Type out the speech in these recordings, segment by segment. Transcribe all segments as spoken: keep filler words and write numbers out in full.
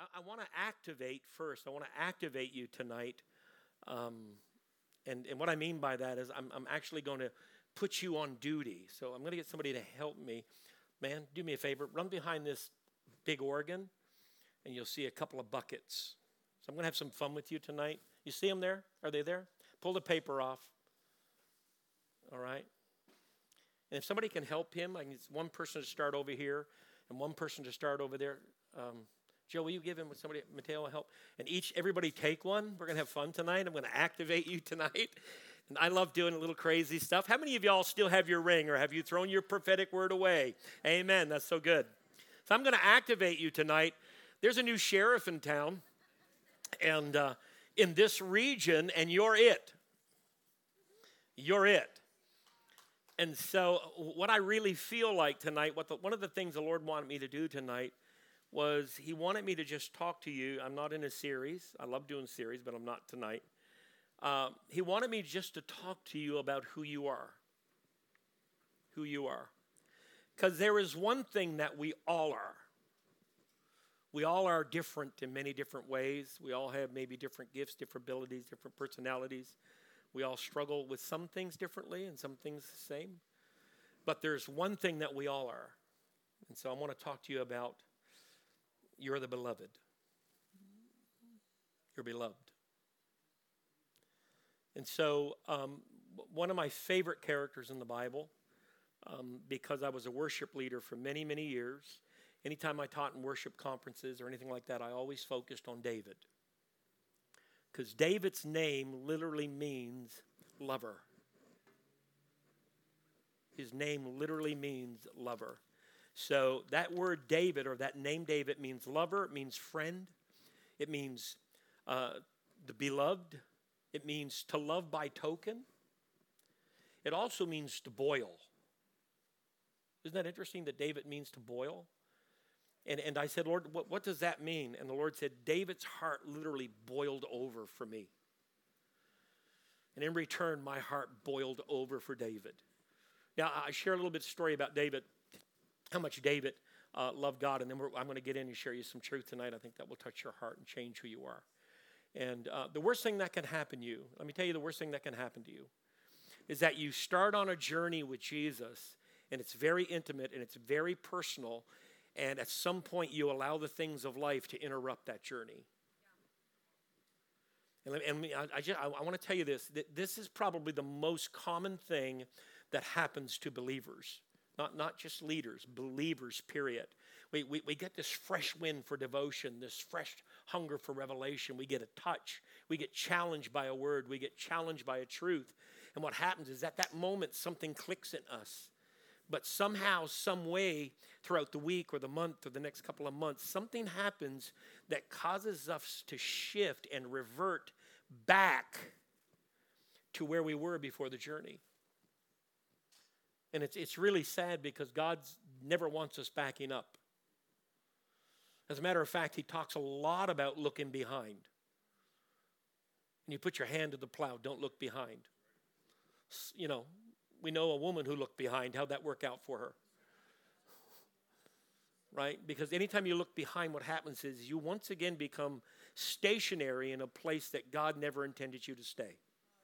I, I want to activate first. I want to activate you tonight. Um, and, and what I mean by that is I'm, I'm actually going to put you on duty. So I'm going to get somebody to help me. Man, do me a favor. Run behind this big organ, and you'll see a couple of buckets. So I'm going to have some fun with you tonight. You see them there? Are they there? Pull the paper off. All right? And if somebody can help him, I need one person to start over here and one person to start over there. Um, Joe, will you give him somebody, Mateo, help? And each, everybody take one. We're going to have fun tonight. I'm going to activate you tonight. And I love doing a little crazy stuff. How many of y'all still have your ring, or have you thrown your prophetic word away? Amen. That's so good. So I'm going to activate you tonight. There's a new sheriff in town, and uh, in this region, and you're it. You're it. And so what I really feel like tonight, what the, one of the things the Lord wanted me to do tonight was he wanted me to just talk to you. I'm not in a series. I love doing series, but I'm not tonight. Um, he wanted me just to talk to you about who you are. Who you are. Because there is one thing that we all are. We all are different in many different ways. We all have maybe different gifts, different abilities, different personalities. We all struggle with some things differently and some things the same. But there's one thing that we all are. And so I want to talk to you about you're the beloved. You're beloved. And so um, one of my favorite characters in the Bible, um, because I was a worship leader for many, many years, anytime I taught in worship conferences or anything like that, I always focused on David. Because David's name literally means lover. His name literally means lover. So that word David, or that name David, means lover. It means friend. It means uh, the beloved. It means to love by token. It also means to boil. Isn't that interesting that David means to boil? And, and I said, Lord, what, what does that mean? And the Lord said, David's heart literally boiled over for me. And in return, my heart boiled over for David. Now, I share a little bit of story about David, how much David uh, loved God. And then we're, I'm going to get in and share you some truth tonight. I think that will touch your heart and change who you are. And uh, the worst thing that can happen to you, let me tell you the worst thing that can happen to you, is that you start on a journey with Jesus, and it's very intimate and it's very personal, and at some point you allow the things of life to interrupt that journey. Yeah. And, and I, I, just, I, I want to tell you this, that this is probably the most common thing that happens to believers. Not, not just leaders, believers, period. We, we, we get this fresh wind for devotion, this fresh hunger for revelation. We get a touch. We get challenged by a word. We get challenged by a truth. And what happens is at that moment, something clicks in us. But somehow, some way, throughout the week or the month or the next couple of months, something happens that causes us to shift and revert back to where we were before the journey. And it's it's really sad because God never wants us backing up. As a matter of fact, he talks a lot about looking behind. When you put your hand to the plow, don't look behind. You know, we know a woman who looked behind. How'd that work out for her? Right? Because anytime you look behind, what happens is you once again become stationary in a place that God never intended you to stay.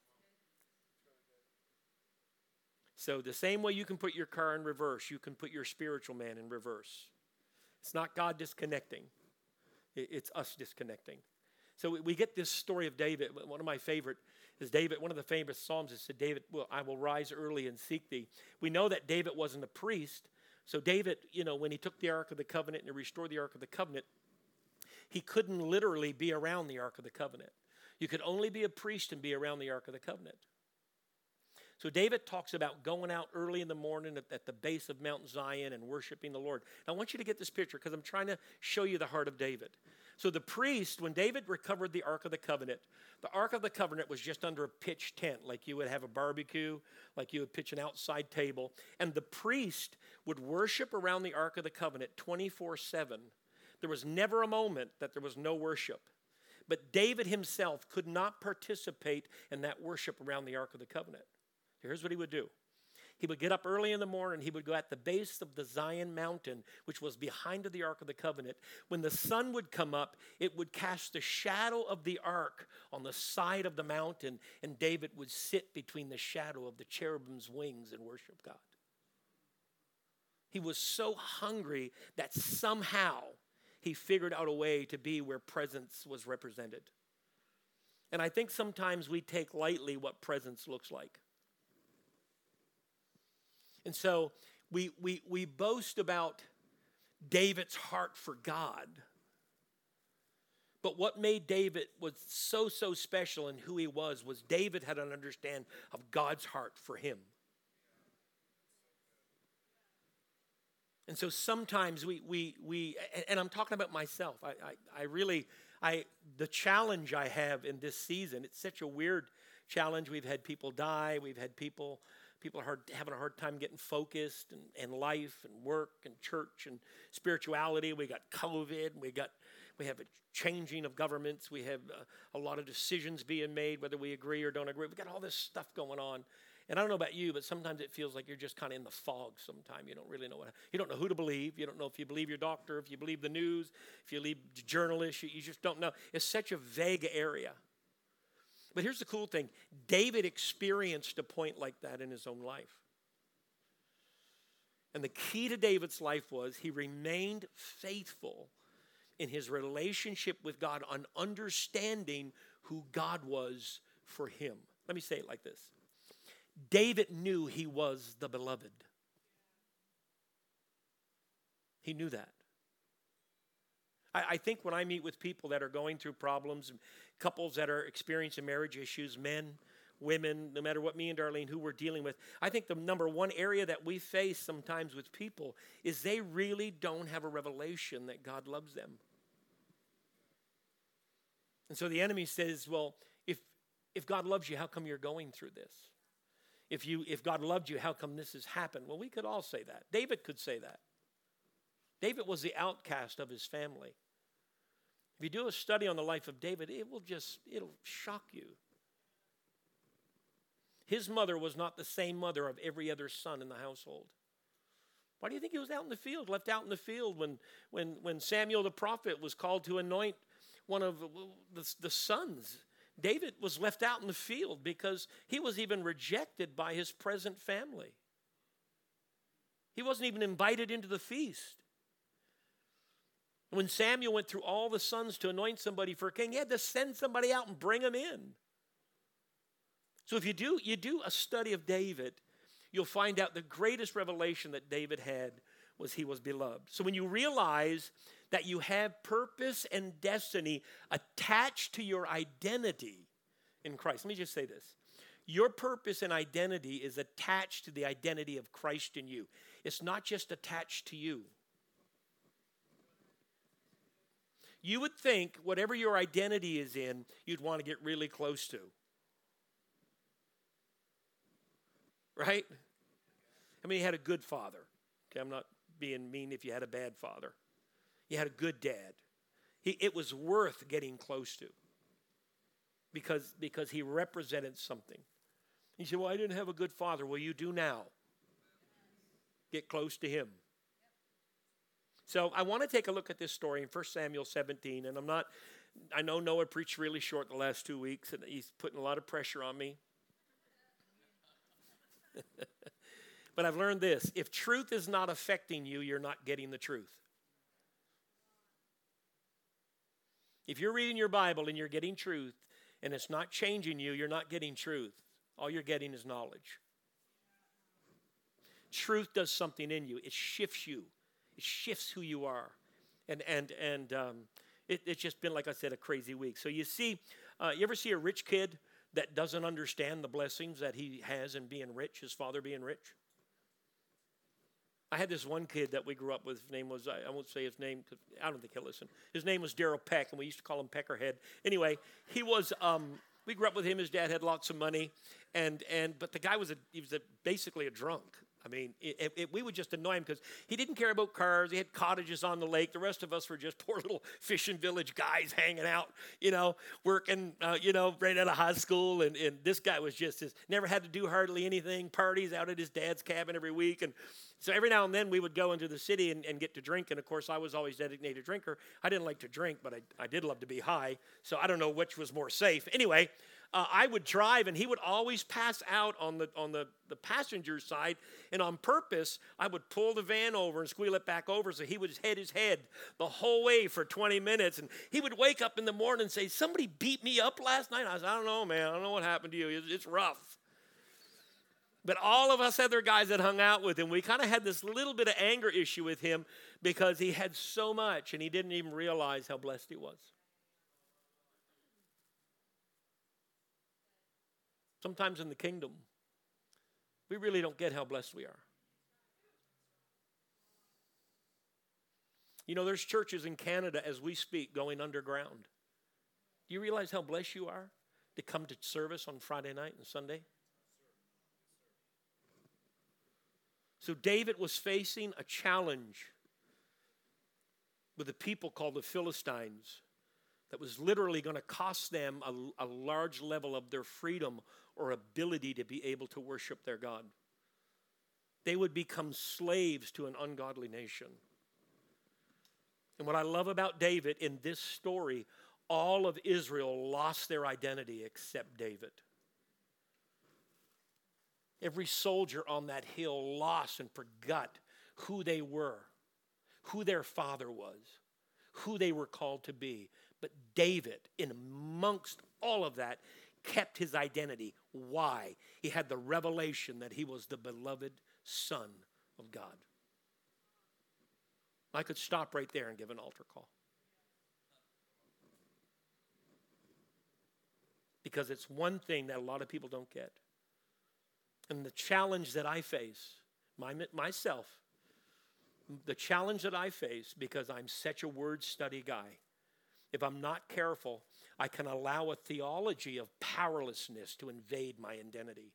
So the same way you can put your car in reverse, you can put your spiritual man in reverse. It's not God disconnecting. It's us disconnecting. So we get this story of David. One of my favorite is David. One of the famous Psalms is said, David, well, I will rise early and seek thee. We know that David wasn't a priest. So David, you know, when he took the Ark of the Covenant and he restored the Ark of the Covenant, he couldn't literally be around the Ark of the Covenant. You could only be a priest and be around the Ark of the Covenant. So David talks about going out early in the morning at, at the base of Mount Zion and worshiping the Lord. Now, I want you to get this picture because I'm trying to show you the heart of David. So the priest, when David recovered the Ark of the Covenant, the Ark of the Covenant was just under a pitched tent, like you would have a barbecue, like you would pitch an outside table. And the priest would worship around the Ark of the Covenant twenty-four seven. There was never a moment that there was no worship. But David himself could not participate in that worship around the Ark of the Covenant. Here's what he would do. He would get up early in the morning. He would go at the base of the Zion mountain, which was behind the Ark of the Covenant. When the sun would come up, it would cast the shadow of the ark on the side of the mountain, and David would sit between the shadow of the cherubim's wings and worship God. He was so hungry that somehow he figured out a way to be where presence was represented. And I think sometimes we take lightly what presence looks like. And so we, we, we boast about David's heart for God. But what made David was so, so special in who he was, was David had an understanding of God's heart for him. And so sometimes we, we, we and I'm talking about myself. I, I, I really, I, the challenge I have in this season, it's such a weird challenge. We've had people die. We've had people... People are hard, having a hard time getting focused and, and life and work and church and spirituality. We got COVID. We got we have a changing of governments. We have a, a lot of decisions being made, whether we agree or don't agree. We got all this stuff going on. And I don't know about you, but sometimes it feels like you're just kind of in the fog sometime. You don't really know what, you don't know who to believe. You don't know if you believe your doctor, if you believe the news, if you believe journalists. You, you just don't know. It's such a vague area. But here's the cool thing. David experienced a point like that in his own life. And the key to David's life was he remained faithful in his relationship with God on understanding who God was for him. Let me say it like this. David knew he was the beloved. He knew that. I, I think when I meet with people that are going through problems, couples that are experiencing marriage issues, men, women, no matter what me and Darlene, who we're dealing with, I think the number one area that we face sometimes with people is they really don't have a revelation that God loves them. And so the enemy says, well, if if God loves you, how come you're going through this? If you if God loved you, how come this has happened? Well, we could all say that. David could say that. David was the outcast of his family. If you do a study on the life of David, it will just, it'll shock you. His mother was not the same mother of every other son in the household. Why do you think he was out in the field, left out in the field when, when, when Samuel the prophet was called to anoint one of the, the sons? David was left out in the field because he was even rejected by his present family. He wasn't even invited into the feast. When Samuel went through all the sons to anoint somebody for a king, he had to send somebody out and bring them in. So if you do, you do a study of David, you'll find out the greatest revelation that David had was he was beloved. So when you realize that you have purpose and destiny attached to your identity in Christ. Let me just say this. Your purpose and identity is attached to the identity of Christ in you. It's not just attached to you. You would think whatever your identity is in, you'd want to get really close to. Right? I mean, he had a good father. Okay, I'm not being mean if you had a bad father. You had a good dad. He, it was worth getting close to because, because he represented something. You say, well, I didn't have a good father. Well, you do now. Get close to him. So I want to take a look at this story in First Samuel seventeen, and I'm not, I know Noah preached really short the last two weeks, and he's putting a lot of pressure on me. But I've learned this. If truth is not affecting you, you're not getting the truth. If you're reading your Bible and you're getting truth, and it's not changing you, you're not getting truth. All you're getting is knowledge. Truth does something in you. It shifts you. It shifts who you are. And and and um, it, it's just been, like I said, a crazy week. So you see, uh, you ever see a rich kid that doesn't understand the blessings that he has in being rich, his father being rich? I had this one kid that we grew up with. His name was, I, I won't say his name because I don't think he'll listen. His name was Daryl Peck, and we used to call him Peckerhead. Anyway, he was, um, we grew up with him. His dad had lots of money. and and But the guy was, a, he was a, basically a drunk. I mean, it, it, it, we would just annoy him because he didn't care about cars. He had cottages on the lake. The rest of us were just poor little fishing village guys hanging out, you know, working, uh, you know, right out of high school. And, and this guy was just his, never had to do hardly anything, parties out at his dad's cabin every week. And so every now and then we would go into the city and, and get to drink. And, of course, I was always a designated drinker. I didn't like to drink, but I, I did love to be high. So I don't know which was more safe. Anyway, Uh, I would drive, and he would always pass out on the on the, the passenger side. And on purpose, I would pull the van over and squeal it back over so he would hit his head the whole way for twenty minutes. And he would wake up in the morning and say, somebody beat me up last night? I said, I don't know, man. I don't know what happened to you. It's, it's rough. But all of us other guys that hung out with him, we kind of had this little bit of anger issue with him because he had so much, and he didn't even realize how blessed he was. Sometimes in the kingdom, we really don't get how blessed we are. You know, there's churches in Canada as we speak going underground. Do you realize how blessed you are to come to service on Friday night and Sunday? So David was facing a challenge with a people called the Philistines that was literally going to cost them a, a large level of their freedom or ability to be able to worship their God. They would become slaves to an ungodly nation. And what I love about David in this story, all of Israel lost their identity except David. Every soldier on that hill lost and forgot who they were, who their father was, who they were called to be. But David, in amongst all of that, kept his identity. Why? He had the revelation that he was the beloved Son of God. I could stop right there and give an altar call. Because it's one thing that a lot of people don't get. And the challenge that I face, my, myself, the challenge that I face, because I'm such a word study guy, if I'm not careful, I can allow a theology of powerlessness to invade my identity.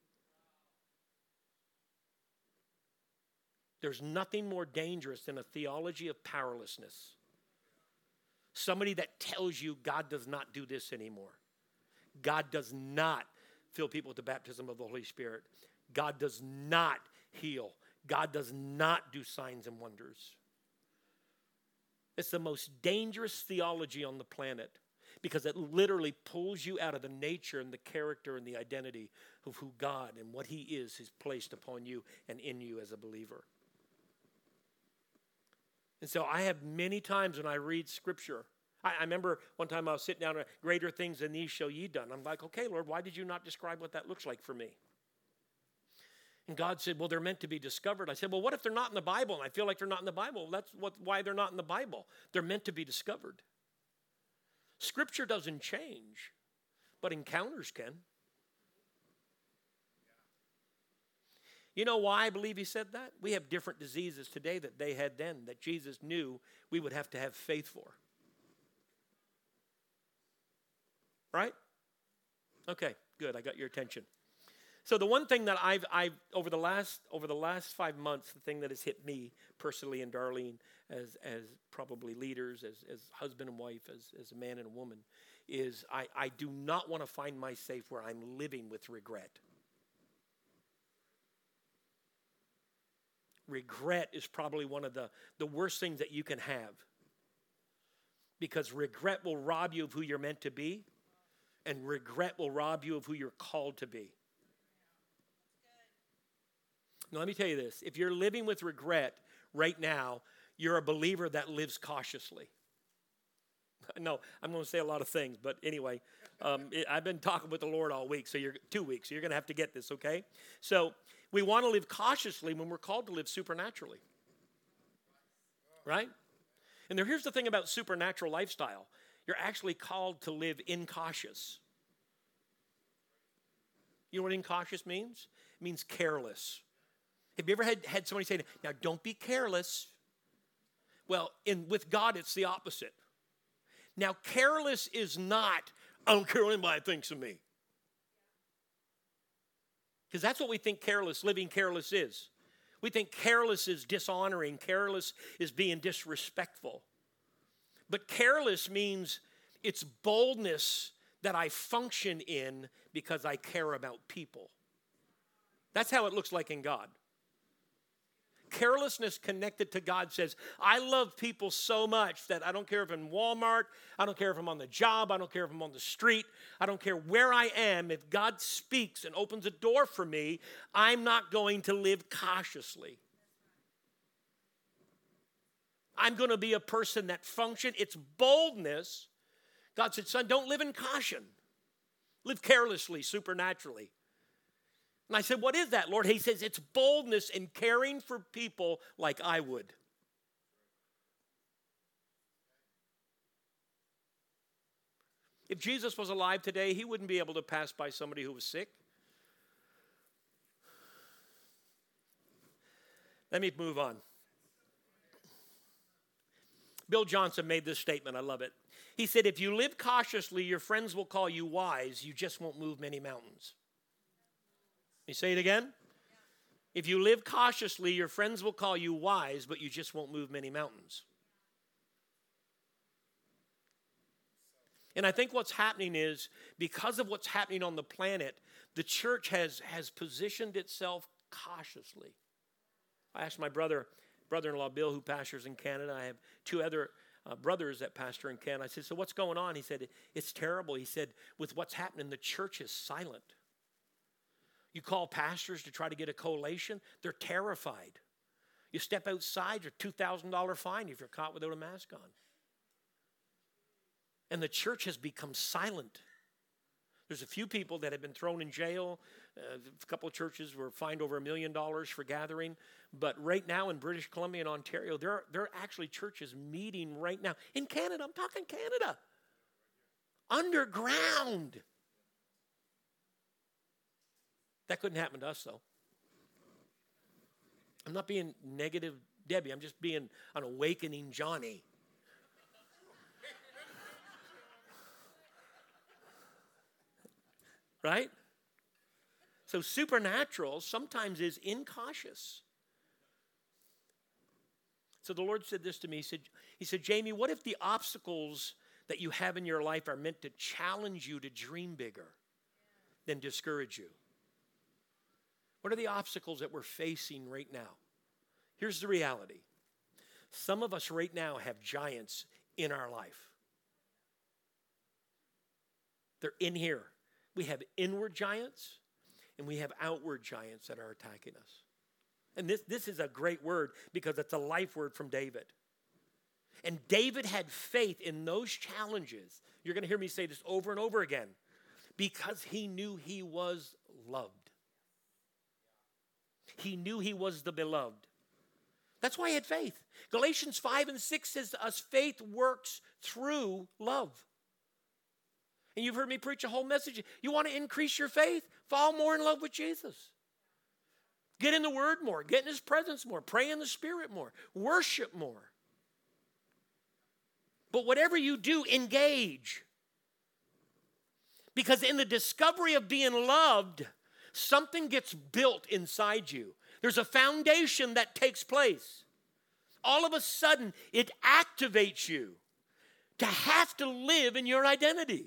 There's nothing more dangerous than a theology of powerlessness. Somebody that tells you God does not do this anymore. God does not fill people with the baptism of the Holy Spirit. God does not heal. God does not do signs and wonders. It's the most dangerous theology on the planet because it literally pulls you out of the nature and the character and the identity of who God and what He is has placed upon you and in you as a believer. And so I have many times when I read Scripture, I, I remember one time I was sitting down, greater things than these shall ye done. I'm like, okay, Lord, why did you not describe what that looks like for me? And God said, well, they're meant to be discovered. I said, well, what if they're not in the Bible? And I feel like they're not in the Bible. That's what, why they're not in the Bible. They're meant to be discovered. Scripture doesn't change, but encounters can. You know why I believe He said that? We have different diseases today that they had then, that Jesus knew we would have to have faith for. Right? Okay, good. I got your attention. So the one thing that I've, I've over the last over the last five months, the thing that has hit me personally and Darlene as as probably leaders, as as husband and wife, as as a man and a woman, is I, I do not want to find myself where I'm living with regret. Regret is probably one of the, the worst things that you can have. Because regret will rob you of who you're meant to be, and regret will rob you of who you're called to be. Now, let me tell you this. If you're living with regret right now, you're a believer that lives cautiously. No, I'm going to say a lot of things, but anyway, um, it, I've been talking with the Lord all week, so you're two weeks, so you're going to have to get this, okay? So we want to live cautiously when we're called to live supernaturally, right? And there, here's the thing about supernatural lifestyle. You're actually called to live incautious. You know what incautious means? It means careless. Have you ever had, had somebody say, now don't be careless? Well, in with God, it's the opposite. Now, careless is not, I don't care what anybody thinks of me. Because that's what we think careless, living careless is. We think careless is dishonoring. Careless is being disrespectful. But careless means it's boldness that I function in because I care about people. That's how it looks like in God. Carelessness connected to God says, I love people so much that I don't care if I'm in Walmart, I don't care if I'm on the job, I don't care if I'm on the street, I don't care where I am. If God speaks and opens a door for me, I'm not going to live cautiously. I'm going to be a person that functions. It's boldness. God said, son, don't live in caution. Live carelessly, supernaturally. And I said, what is that, Lord? He says, it's boldness in caring for people like I would. If Jesus was alive today, he wouldn't be able to pass by somebody who was sick. Let me move on. Bill Johnson made this statement. I love it. He said, if you live cautiously, your friends will call you wise. You just won't move many mountains. Let me say it again. If you live cautiously, your friends will call you wise, but you just won't move many mountains. And I think what's happening is, because of what's happening on the planet, the church has, has positioned itself cautiously. I asked my brother, brother-in-law Bill, who pastors in Canada. I have two other uh, brothers that pastor in Canada. I said, so what's going on? He said, it's terrible. He said, with what's happening, the church is silent. You call pastors to try to get a collation, they're terrified. You step outside, you're two thousand dollars fine if you're caught without a mask on. And the church has become silent. There's a few people that have been thrown in jail. Uh, a couple of churches were fined over a million dollars for gathering. But right now in British Columbia and Ontario, there are, there are actually churches meeting right now. In Canada, I'm talking Canada. Underground. That couldn't happen to us, though. I'm not being negative, Debbie. I'm just being an awakening Johnny. Right? So supernatural sometimes is incautious. So the Lord said this to me. He said, he said, Jamie, what if the obstacles that you have in your life are meant to challenge you to dream bigger than discourage you? What are the obstacles that we're facing right now? Here's the reality. Some of us right now have giants in our life. They're in here. We have inward giants and we have outward giants that are attacking us. And this, this is a great word because it's a life word from David. And David had faith in those challenges. You're going to hear me say this over and over again. Because he knew he was loved. He knew he was the beloved. That's why he had faith. Galatians five and six says to us, faith works through love. And you've heard me preach a whole message. You want to increase your faith? Fall more in love with Jesus. Get in the Word more. Get in His presence more. Pray in the Spirit more. Worship more. But whatever you do, engage. Because in the discovery of being loved, something gets built inside you. There's a foundation that takes place. All of a sudden, it activates you to have to live in your identity.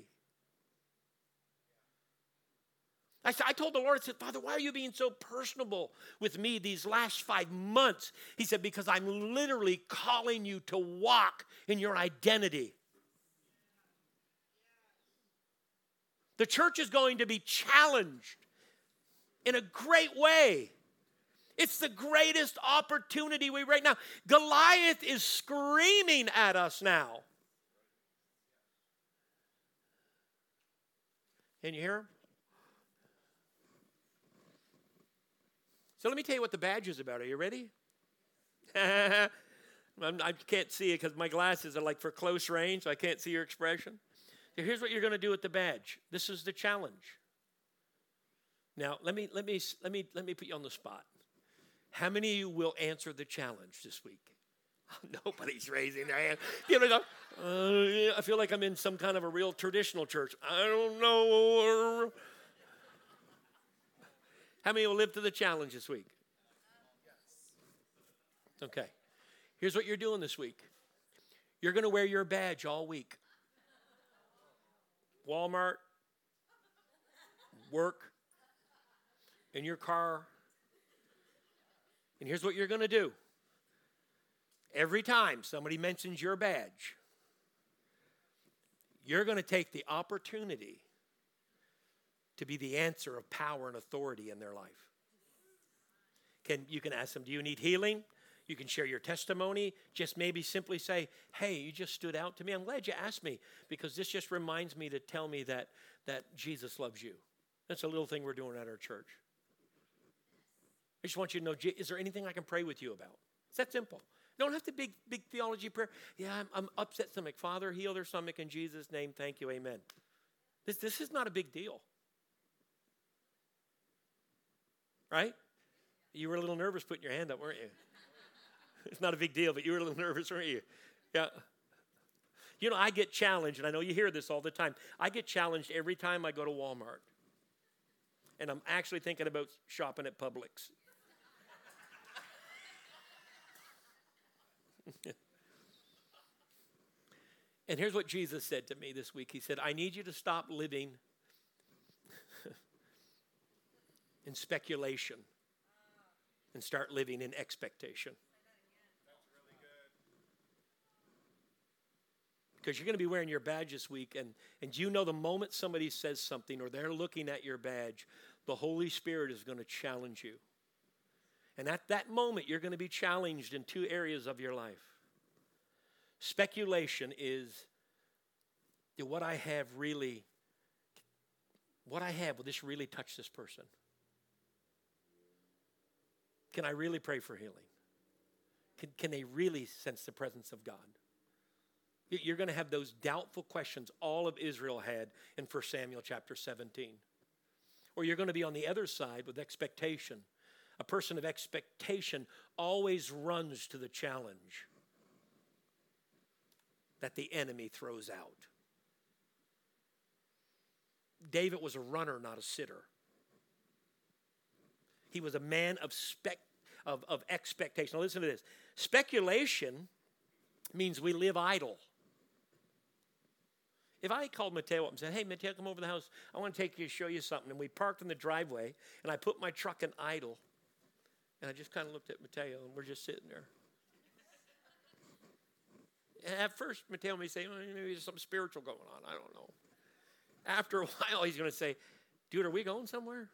I, I told the Lord, I said, Father, why are you being so personable with me these last five months? He said, because I'm literally calling you to walk in your identity. The church is going to be challenged in a great way. It's the greatest opportunity we right now. Goliath is screaming at us now. Can you hear him? So let me tell you what the badge is about. Are you ready? I can't see it because my glasses are like for close range, so I can't see your expression. So here's what you're going to do with the badge. This is the challenge. Now, let me let me let me let me put you on the spot. How many of you will answer the challenge this week? Nobody's raising their hand. You know, uh, I feel like I'm in some kind of a real traditional church. I don't know. How many will live to the challenge this week? Okay. Here's what you're doing this week. You're going to wear your badge all week. Walmart, work, in your car. And here's what you're going to do. Every time somebody mentions your badge, you're going to take the opportunity to be the answer of power and authority in their life. Can, you can ask them, do you need healing? You can share your testimony. Just maybe simply say, hey, you just stood out to me. I'm glad you asked me because this just reminds me to tell me that, that Jesus loves you. That's a little thing we're doing at our church. I just want you to know, is there anything I can pray with you about? It's that simple. You don't have to big big theology prayer. Yeah, I'm, I'm upset stomach. Father, heal their stomach in Jesus' name. Thank you. Amen. This, this is not a big deal. Right? You were a little nervous putting your hand up, weren't you? It's not a big deal, but you were a little nervous, weren't you? Yeah. You know, I get challenged, and I know you hear this all the time. I get challenged every time I go to Walmart. And I'm actually thinking about shopping at Publix. And here's what Jesus said to me this week. He said, I need you to stop living in speculation and start living in expectation. That's really good. Because you're going to be wearing your badge this week, and, and you know the moment somebody says something or they're looking at your badge, the Holy Spirit is going to challenge you. And at that moment, you're going to be challenged in two areas of your life. Speculation is, do what I have really, what I have, will this really touch this person? Can I really pray for healing? Can, can they really sense the presence of God? You're going to have those doubtful questions all of Israel had in First Samuel chapter seventeen. Or you're going to be on the other side with expectation. A person of expectation always runs to the challenge that the enemy throws out. David was a runner, not a sitter. He was a man of spec, of, of expectation. Now listen to this. Speculation means we live idle. If I called Mateo up and said, hey, Mateo, come over to the house. I want to take you to show you something. And we parked in the driveway, and I put my truck in idle. And I just kind of looked at Mateo, and we're just sitting there. And at first, Mateo may say, well, maybe there's something spiritual going on. I don't know. After a while, he's going to say, dude, are we going somewhere?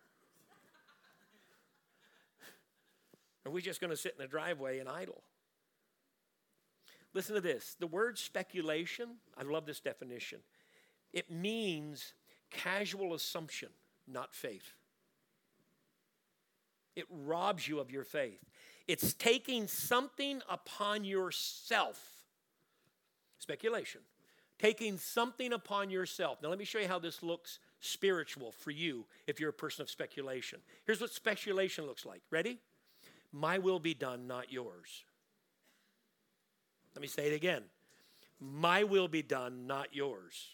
Are we just going to sit in the driveway and idle? Listen to this. The word speculation, I love this definition. It means casual assumption, not faith. It robs you of your faith. It's taking something upon yourself. Speculation. Taking something upon yourself. Now let me show you how this looks spiritual for you if you're a person of speculation. Here's what speculation looks like. Ready? My will be done, not yours. Let me say it again. My will be done, not yours.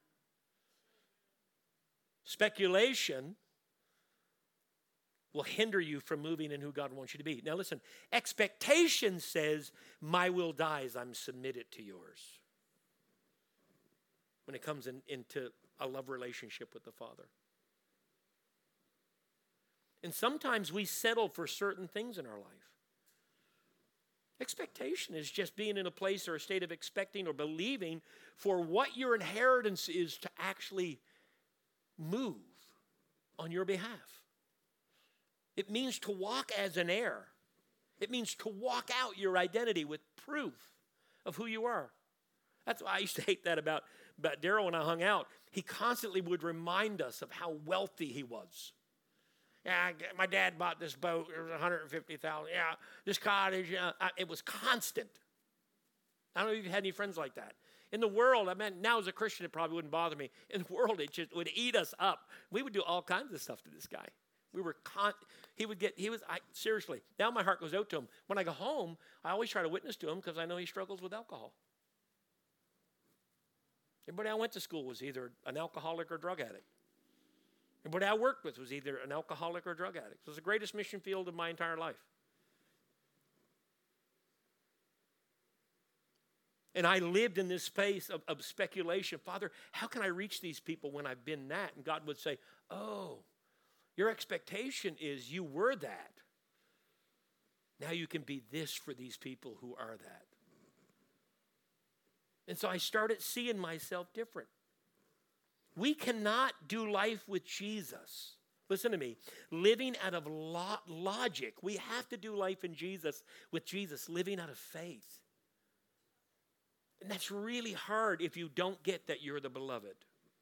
Speculation will hinder you from moving in who God wants you to be. Now listen, expectation says, my will dies, I'm submitted to yours. When it comes in, into a love relationship with the Father. And sometimes we settle for certain things in our life. Expectation is just being in a place or a state of expecting or believing for what your inheritance is to actually move on your behalf. It means to walk as an heir. It means to walk out your identity with proof of who you are. That's why I used to hate that about, about Daryl when I hung out. He constantly would remind us of how wealthy he was. Yeah, my dad bought this boat. It was one hundred fifty thousand dollars. Yeah, this cottage. Yeah, it was constant. I don't know if you've had any friends like that. In the world, I mean, now as a Christian, it probably wouldn't bother me. In the world, it just would eat us up. We would do all kinds of stuff to this guy. We were con- he would get, he was, I, seriously, now my heart goes out to him. When I go home, I always try to witness to him because I know he struggles with alcohol. Everybody I went to school was either an alcoholic or drug addict. Everybody I worked with was either an alcoholic or drug addict. It was the greatest mission field of my entire life. And I lived in this space of, of speculation. Father, how can I reach these people when I've been that? And God would say, oh, your expectation is you were that. Now you can be this for these people who are that. And so I started seeing myself different. We cannot do life with Jesus. Listen to me. Living out of lo- logic. We have to do life in Jesus, with Jesus, living out of faith. And that's really hard if you don't get that you're the beloved.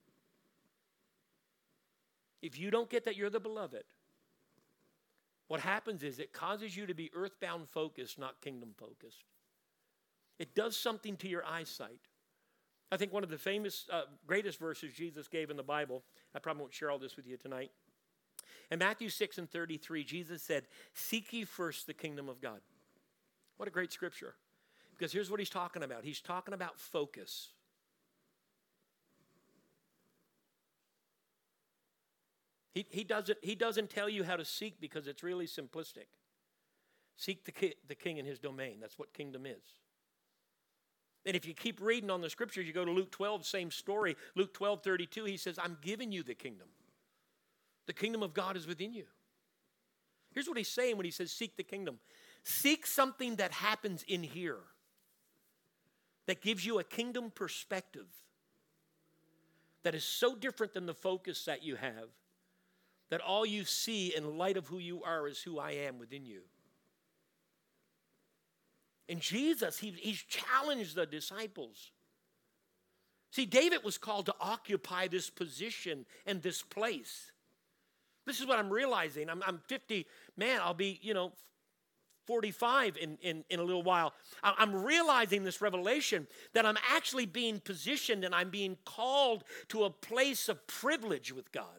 If you don't get that you're the beloved, what happens is it causes you to be earthbound focused, not kingdom focused. It does something to your eyesight. I think one of the famous, uh, greatest verses Jesus gave in the Bible, I probably won't share all this with you tonight. In Matthew six and thirty-three, Jesus said, seek ye first the kingdom of God. What a great scripture. Because here's what he's talking about. He's talking about focus. He, he, doesn't, he doesn't tell you how to seek because it's really simplistic. Seek the, ki- the king and his domain. That's what kingdom is. And if you keep reading on the scriptures, you go to Luke twelve, same story. Luke twelve, thirty-two, he says, I'm giving you the kingdom. The kingdom of God is within you. Here's what he's saying when he says seek the kingdom. Seek something that happens in here that gives you a kingdom perspective that is so different than the focus that you have, that all you see in light of who you are is who I am within you. And Jesus, he, he's challenged the disciples. See, David was called to occupy this position and this place. This is what I'm realizing. I'm, I'm fifty, man, I'll be, you know, forty-five in, in, in a little while. I'm realizing this revelation that I'm actually being positioned and I'm being called to a place of privilege with God.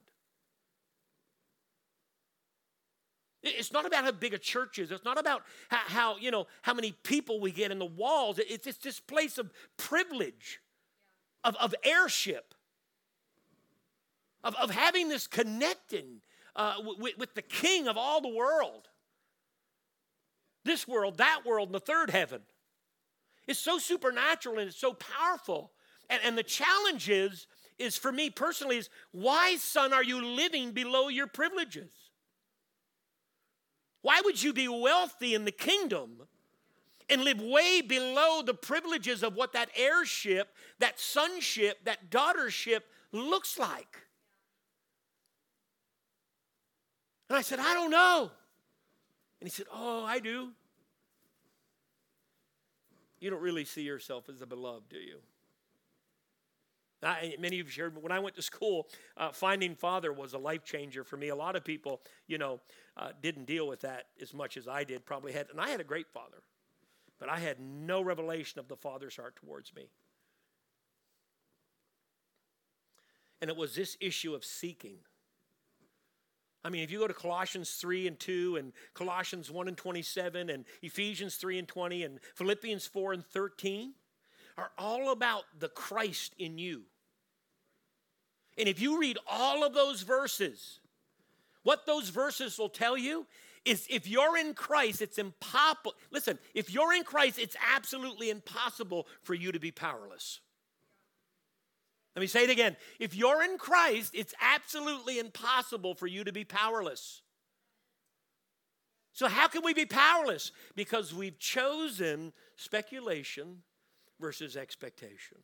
It's not about how big a church is. It's not about how, how, you know, how many people we get in the walls. It's, it's this place of privilege, of, of heirship, of, of having this connecting uh, with, with the king of all the world. This world, that world, and the third heaven. It's so supernatural and it's so powerful. And, and the challenge is, is for me personally, is why, son, are you living below your privileges? Why would you be wealthy in the kingdom and live way below the privileges of what that heirship, that sonship, that daughtership looks like? And I said, I don't know. And he said, oh, I do. You don't really see yourself as the beloved, do you? I, many of you shared, when I went to school, uh, Finding Father was a life changer for me. A lot of people, you know, uh, didn't deal with that as much as I did, probably had. And I had a great father, but I had no revelation of the Father's heart towards me. And it was this issue of seeking. I mean, if you go to Colossians three and two and Colossians one and twenty-seven and Ephesians three and twenty and Philippians four and thirteen are all about the Christ in you. And if you read all of those verses, what those verses will tell you is if you're in Christ, it's impossible. Listen, if you're in Christ, it's absolutely impossible for you to be powerless. Let me say it again. If you're in Christ, it's absolutely impossible for you to be powerless. So how can we be powerless? Because we've chosen speculation versus expectation.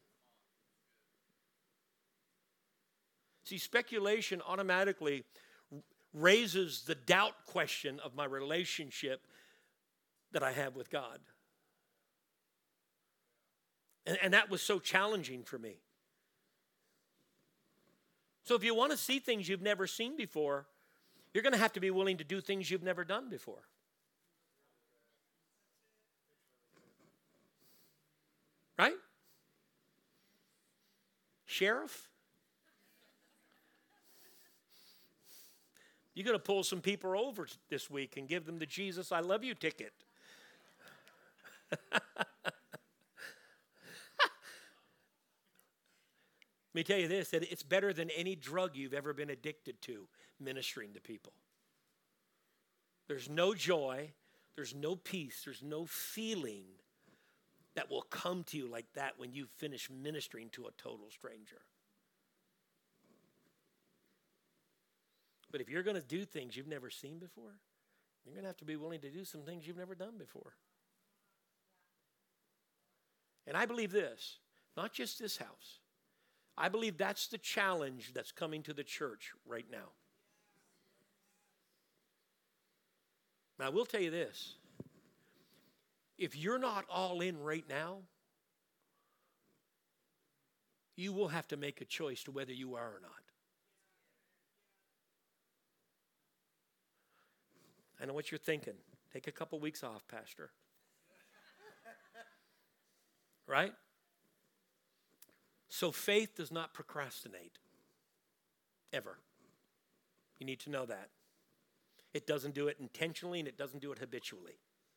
See, speculation automatically raises the doubt question of my relationship that I have with God. And, and that was so challenging for me. So if you want to see things you've never seen before, you're going to have to be willing to do things you've never done before. Right? Sheriff? You're going to pull some people over this week and give them the Jesus I love you ticket. Let me tell you this, that it's better than any drug you've ever been addicted to, ministering to people. There's no joy, there's no peace, there's no feeling that will come to you like that when you finish ministering to a total stranger. But if you're going to do things you've never seen before, you're going to have to be willing to do some things you've never done before. And I believe this, not just this house. I believe that's the challenge that's coming to the church right now. Now, I will tell you this. If you're not all in right now, you will have to make a choice to whether you are or not. I know what you're thinking. Take a couple weeks off, Pastor. Right? So faith does not procrastinate. Ever. You need to know that. It doesn't do it intentionally and it doesn't do it habitually.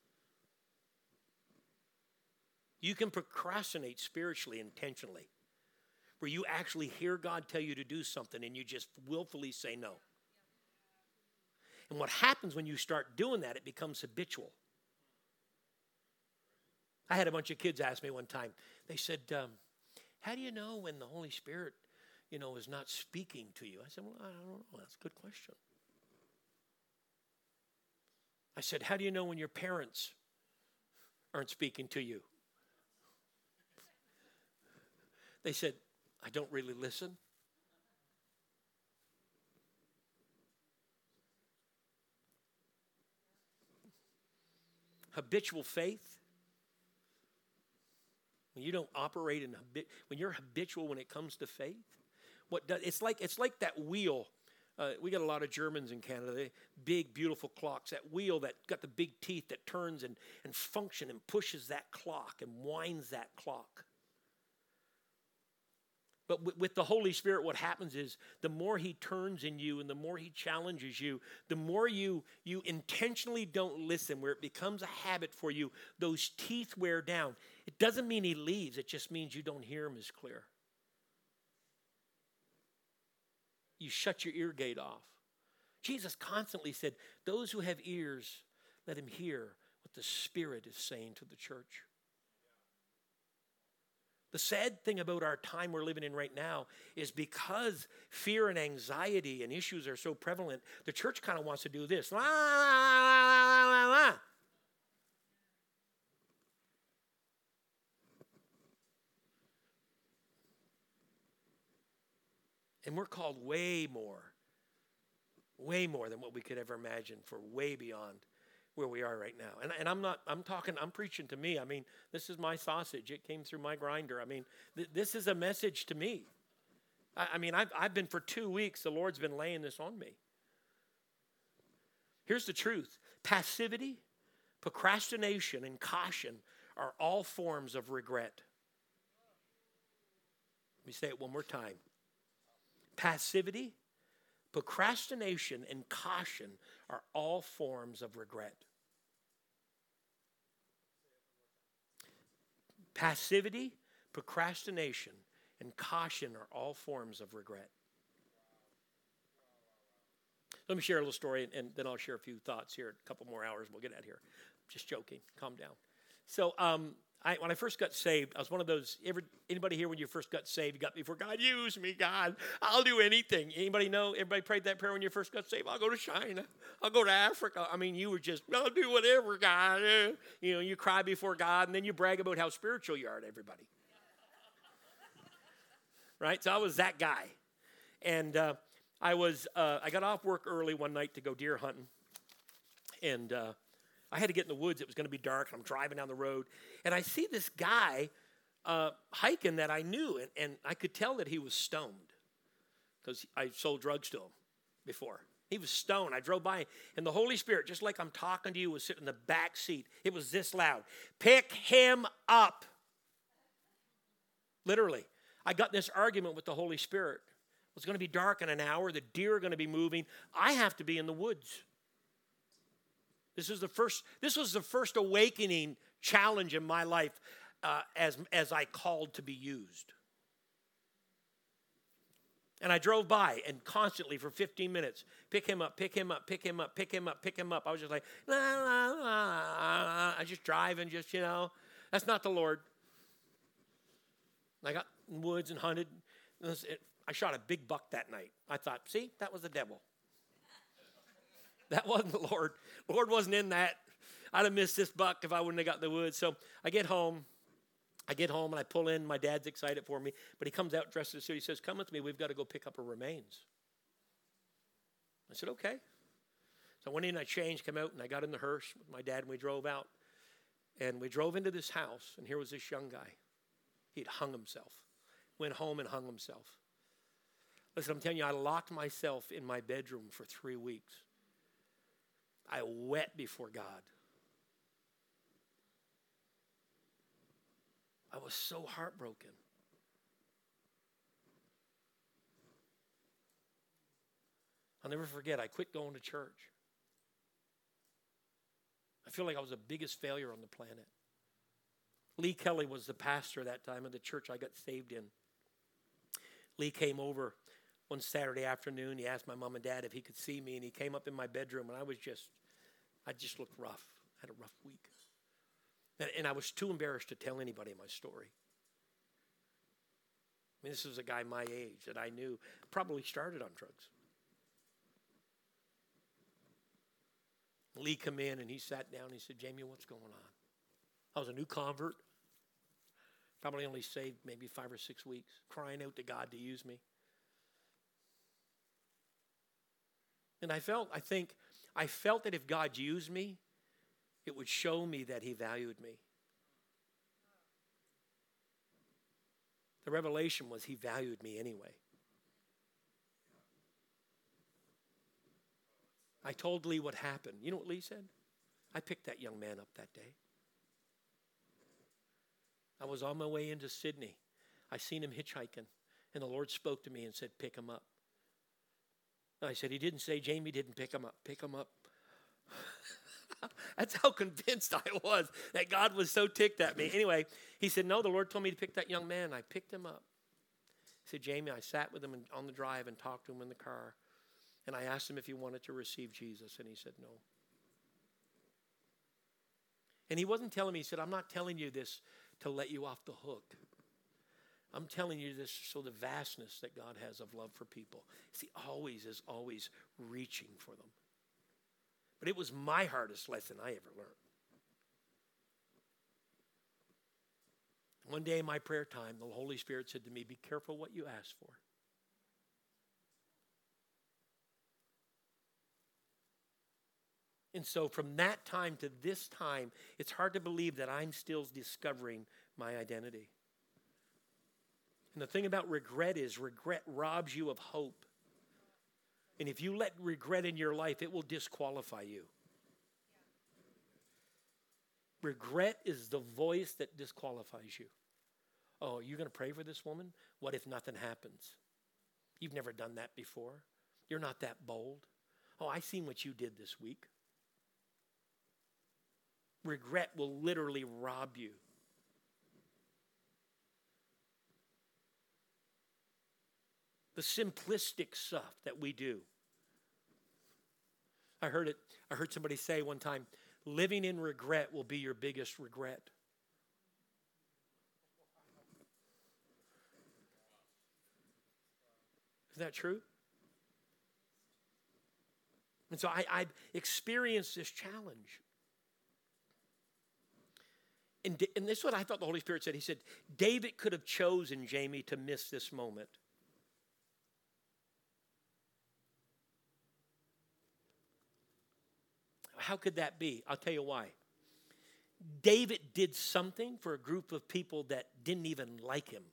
You can procrastinate spiritually, intentionally, where you actually hear God tell you to do something and you just willfully say no. And what happens when you start doing that, it becomes habitual. I had a bunch of kids ask me one time, they said, um, how do you know when the Holy Spirit, you know, is not speaking to you? I said, well, I don't know. That's a good question. I said, how do you know when your parents aren't speaking to you? They said, I don't really listen. Habitual faith. When you don't operate in habit, when you're habitual when it comes to faith, what does, it's like it's like that wheel. Uh, we got a lot of Germans in Canada. They, big, beautiful clocks. That wheel that got the big teeth that turns and, and function and pushes that clock and winds that clock. But w- with the Holy Spirit, what happens is the more he turns in you and the more he challenges you, the more you, you intentionally don't listen, where it becomes a habit for you, those teeth wear down. It doesn't mean he leaves. It just means you don't hear him as clear. You shut your ear gate off. Jesus constantly said, those who have ears, let him hear what the Spirit is saying to the church. The sad thing about our time we're living in right now is because fear and anxiety and issues are so prevalent, the church kind of wants to do this. La, la, la, la, la. And we're called way more, way more than what we could ever imagine, for way beyond where we are right now. And, and I'm not, I'm talking, I'm preaching to me. I mean, this is my sausage. It came through my grinder. I mean, th- this is a message to me. I, I mean, I've, I've been for two weeks, the Lord's been laying this on me. Here's the truth. Passivity, procrastination, and caution are all forms of regret. Let me say it one more time. Passivity, procrastination, and caution are all forms of regret. Passivity, procrastination, and caution are all forms of regret. Let me share a little story, and, and then I'll share a few thoughts here. A couple more hours, we'll get out of here. Just joking. Calm down. So, um, I, when I first got saved, I was one of those, ever, anybody here when you first got saved, you got before God, use me, God, I'll do anything. Anybody know, everybody prayed that prayer when you first got saved? I'll go to China. I'll go to Africa. I mean, you were just, I'll do whatever, God. You know, you cry before God, and then you brag about how spiritual you are to everybody. Right? So I was that guy. And uh, I was, uh, I got off work early one night to go deer hunting. And, uh, I had to get in the woods. It was going to be dark, and I'm driving down the road. And I see this guy uh, hiking that I knew, and, and I could tell that he was stoned because I sold drugs to him before. He was stoned. I drove by, and the Holy Spirit, just like I'm talking to you, was sitting in the back seat. It was this loud. Pick him up. Literally. I got this argument with the Holy Spirit. It was going to be dark in an hour. The deer are going to be moving. I have to be in the woods. This was the first, this was the first awakening challenge in my life uh, as, as I called to be used. And I drove by and constantly for fifteen minutes, pick him up, pick him up, pick him up, pick him up, pick him up. I was just like, la, la, la, la. I just drive and just, you know, That's not the Lord. I got in the woods and hunted. I shot a big buck that night. I thought, see, that was the devil. That wasn't the Lord. The Lord wasn't in that. I'd have missed this buck if I wouldn't have got in the woods. So I get home. I get home and I pull in. My dad's excited for me. But he comes out dressed as a suit. He says, come with me. We've got to go pick up her remains. I said, okay. So I went in, I changed, came out, and I got in the hearse with my dad, and we drove out. And we drove into this house, and here was this young guy. He'd hung himself. Went home and hung himself. Listen, I'm telling you, I locked myself in my bedroom for three weeks. I wept before God. I was so heartbroken. I'll never forget, I quit going to church. I feel like I was the biggest failure on the planet. Lee Kelly was the pastor that time of the church I got saved in. Lee came over one Saturday afternoon. He asked my mom and dad if he could see me, and he came up in my bedroom, and I was just, I just looked rough. I had a rough week. And, and I was too embarrassed to tell anybody my story. I mean, this was a guy my age that I knew probably started on drugs. Lee come in, and he sat down, and he said, Jamie, what's going on? I was a new convert, probably only saved maybe five or six weeks, crying out to God to use me. And I felt, I think, I felt that if God used me, it would show me that he valued me. The revelation was he valued me anyway. I told Lee what happened. You know what Lee said? I picked that young man up that day. I was on my way into Sydney. I seen him hitchhiking, and the Lord spoke to me and said, pick him up. And I said, he didn't say Jamie didn't pick him up. Pick him up. That's how convinced I was that God was so ticked at me. Anyway, he said, no, the Lord told me to pick that young man. I picked him up. He said, Jamie, I sat with him on the drive and talked to him in the car. And I asked him if he wanted to receive Jesus, and he said no. And he wasn't telling me, he said, I'm not telling you this to let you off the hook. I'm telling you this so the vastness that God has of love for people. See, always is always reaching for them. But it was my hardest lesson I ever learned. One day in my prayer time, the Holy Spirit said to me, be careful what you ask for. And so from that time to this time, it's hard to believe that I'm still discovering my identity. And the thing about regret is regret robs you of hope. And if you let regret in your life, it will disqualify you. Regret is the voice that disqualifies you. Oh, are you going to pray for this woman? What if nothing happens? You've never done that before. You're not that bold. Oh, I seen what you did this week. Regret will literally rob you. The simplistic stuff that we do. I heard it, I heard somebody say one time, living in regret will be your biggest regret. Is that true? And so I, I've experienced this challenge. And, and this is what I thought the Holy Spirit said. He said, David could have chosen, Jamie, to miss this moment. How could that be? I'll tell you why. David did something for a group of people that didn't even like him.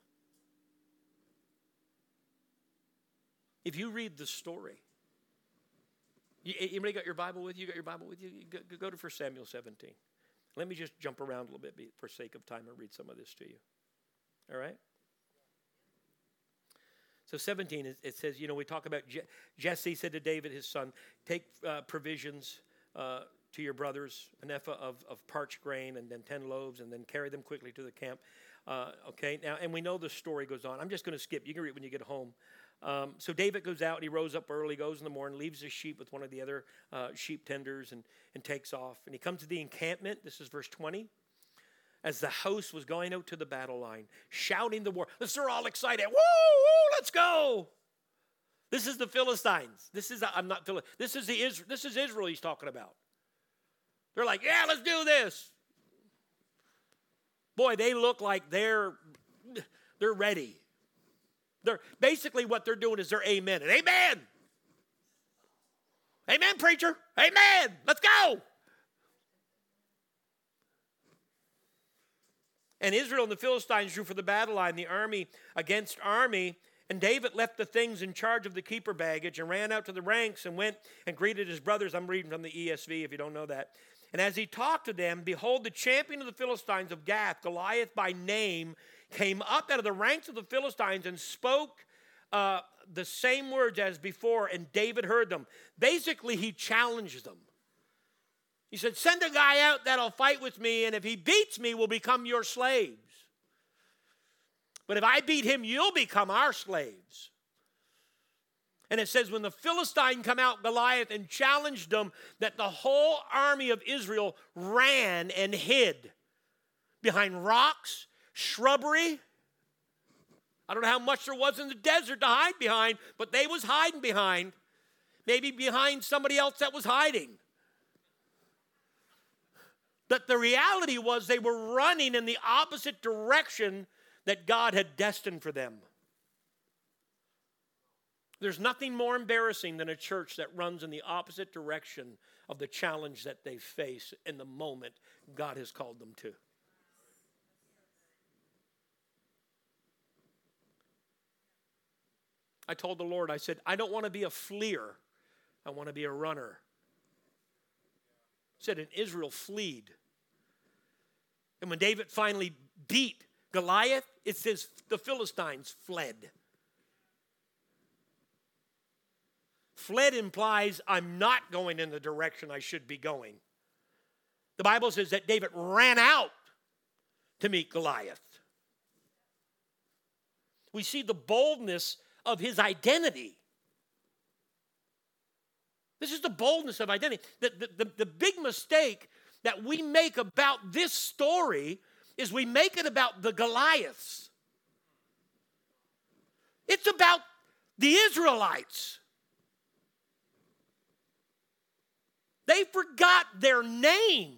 If you read the story, you, anybody got your Bible with you? You got your Bible with you? Go, go to First Samuel seventeen. Let me just jump around a little bit for sake of time and read some of this to you. All right? So seventeen, it says, you know, we talk about Je- Jesse said to David, his son, take uh, provisions uh, to your brothers, an ephah of, of parched grain, and then ten loaves, and then carry them quickly to the camp. Uh, okay, now, and we know the story goes on. I'm just going to skip. You can read it when you get home. Um, so David goes out, and he rose up early, goes in the morning, leaves his sheep with one of the other uh, sheep tenders, and, and takes off. And he comes to the encampment. This is verse twenty. as the host was going out to the battle line, shouting the war. They're all excited. Woo, woo, let's go. This is the Philistines. This is, I'm not, this is the Israel, this is Israel he's talking about. They're like, yeah, let's do this. Boy, they look like they're, they're ready. They're, basically what they're doing is they're amen. And amen. Amen, preacher. Amen. Let's go. And Israel and the Philistines drew for the battle line, the army against army. And David left the things in charge of the keeper baggage and ran out to the ranks and went and greeted his brothers. I'm reading from the E S V if you don't know that. And as he talked to them, behold, the champion of the Philistines of Gath, Goliath by name, came up out of the ranks of the Philistines and spoke uh, the same words as before, and David heard them. Basically, he challenged them. He said, send a guy out that'll fight with me, and if he beats me, we'll become your slaves. But if I beat him, you'll become our slaves. And it says, when the Philistine come out, Goliath, and challenged them, that the whole army of Israel ran and hid behind rocks, shrubbery. I don't know how much there was in the desert to hide behind, but they was hiding behind. Maybe behind somebody else that was hiding. But the reality was they were running in the opposite direction that God had destined for them. There's nothing more embarrassing than a church that runs in the opposite direction of the challenge that they face in the moment God has called them to. I told the Lord, I said, I don't want to be a fleer. I want to be a runner. He said, and Israel fled. And when David finally beat Goliath, it says the Philistines fled. Fled implies I'm not going in the direction I should be going. The Bible says that David ran out to meet Goliath. We see the boldness of his identity. This is the boldness of identity. The, the, the, the big mistake that we make about this story is we make it about the Goliaths. It's about the Israelites. They forgot their name.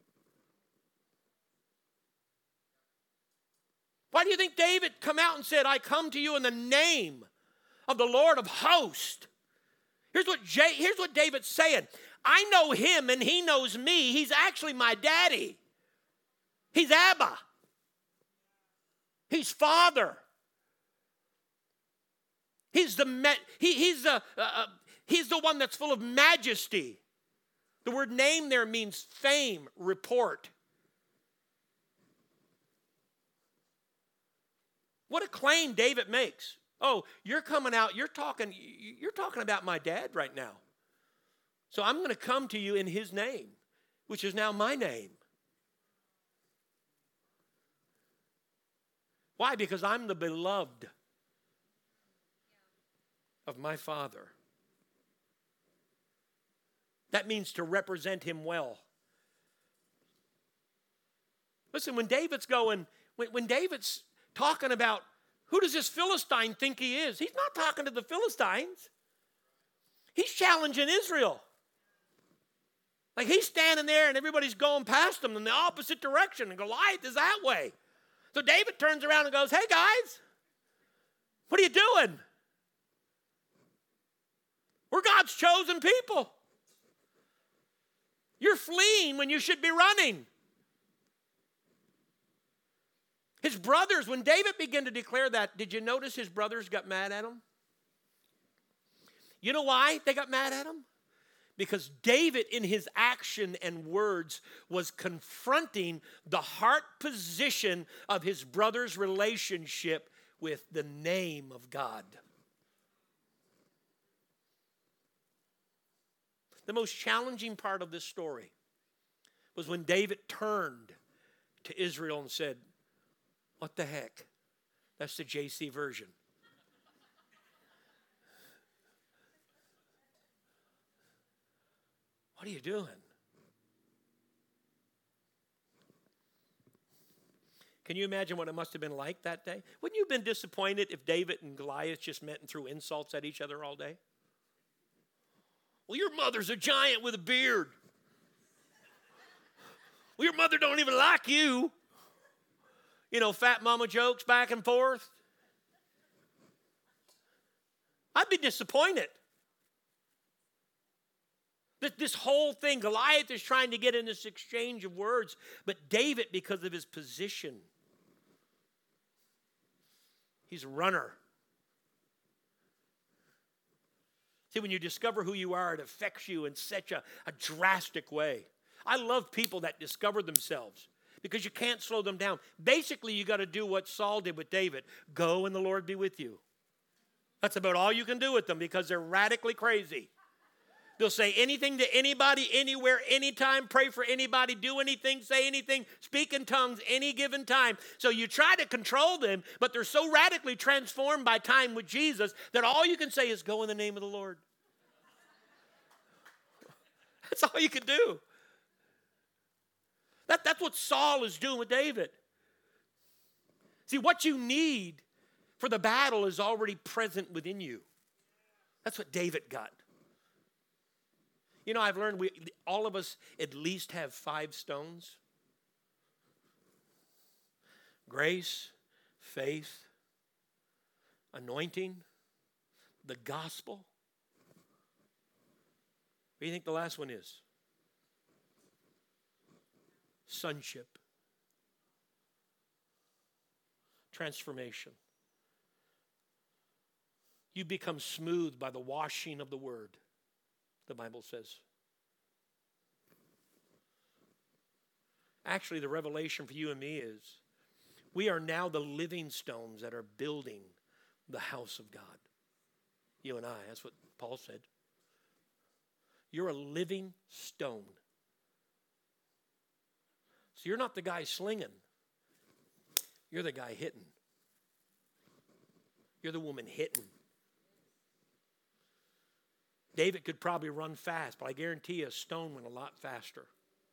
Why do you think David come out and said, I come to you in the name of the Lord of hosts? Here's what, Jay, here's what David's saying. I know him and he knows me. He's actually my daddy. He's Abba. He's Father. He's the, he, he's, the, uh, he's the one that's full of majesty. The word name there means fame, report. What a claim David makes. Oh, you're coming out, you're talking, you're talking about my dad right now. So I'm going to come to you in his name, which is now my name. Why? Because I'm the beloved of my Father. That means to represent him well. Listen, when David's going, when, when David's talking about who does this Philistine think he is, he's not talking to the Philistines. He's challenging Israel. Like he's standing there and everybody's going past him in the opposite direction, and Goliath is that way. So David turns around and goes, hey guys, what are you doing? We're God's chosen people. You're fleeing when you should be running. His brothers, when David began to declare that, did you notice his brothers got mad at him? You know why they got mad at him? Because David, in his action and words, was confronting the heart position of his brother's relationship with the name of God. The most challenging part of this story was when David turned to Israel and said, what the heck? That's the J C version. What are you doing? Can you imagine what it must have been like that day? Wouldn't you have been disappointed if David and Goliath just met and threw insults at each other all day? Well, your mother's a giant with a beard. Well, your mother don't even like you. You know, fat mama jokes back and forth. I'd be disappointed. This whole thing, Goliath is trying to get in this exchange of words, but David, because of his position, he's a runner. See, when you discover who you are, it affects you in such a, a drastic way. I love people that discover themselves because you can't slow them down. Basically, you got to do what Saul did with David. Go and the Lord be with you. That's about all you can do with them because they're radically crazy. They'll say anything to anybody, anywhere, anytime, pray for anybody, do anything, say anything, speak in tongues any given time. So you try to control them, but they're so radically transformed by time with Jesus that all you can say is go in the name of the Lord. That's all you can do. That, that's what Saul is doing with David. See, what you need for the battle is already present within you. That's what David got. You know, I've learned we, all of us at least have five stones. Grace, faith, anointing, the gospel. What do you think the last one is? Sonship. Transformation. You become smooth by the washing of the word, the Bible says. Actually, the revelation for you and me is we are now the living stones that are building the house of God. You and I, that's what Paul said. You're a living stone. So you're not the guy slinging. You're the guy hitting. You're the woman hitting. David could probably run fast, but I guarantee you a stone went a lot faster.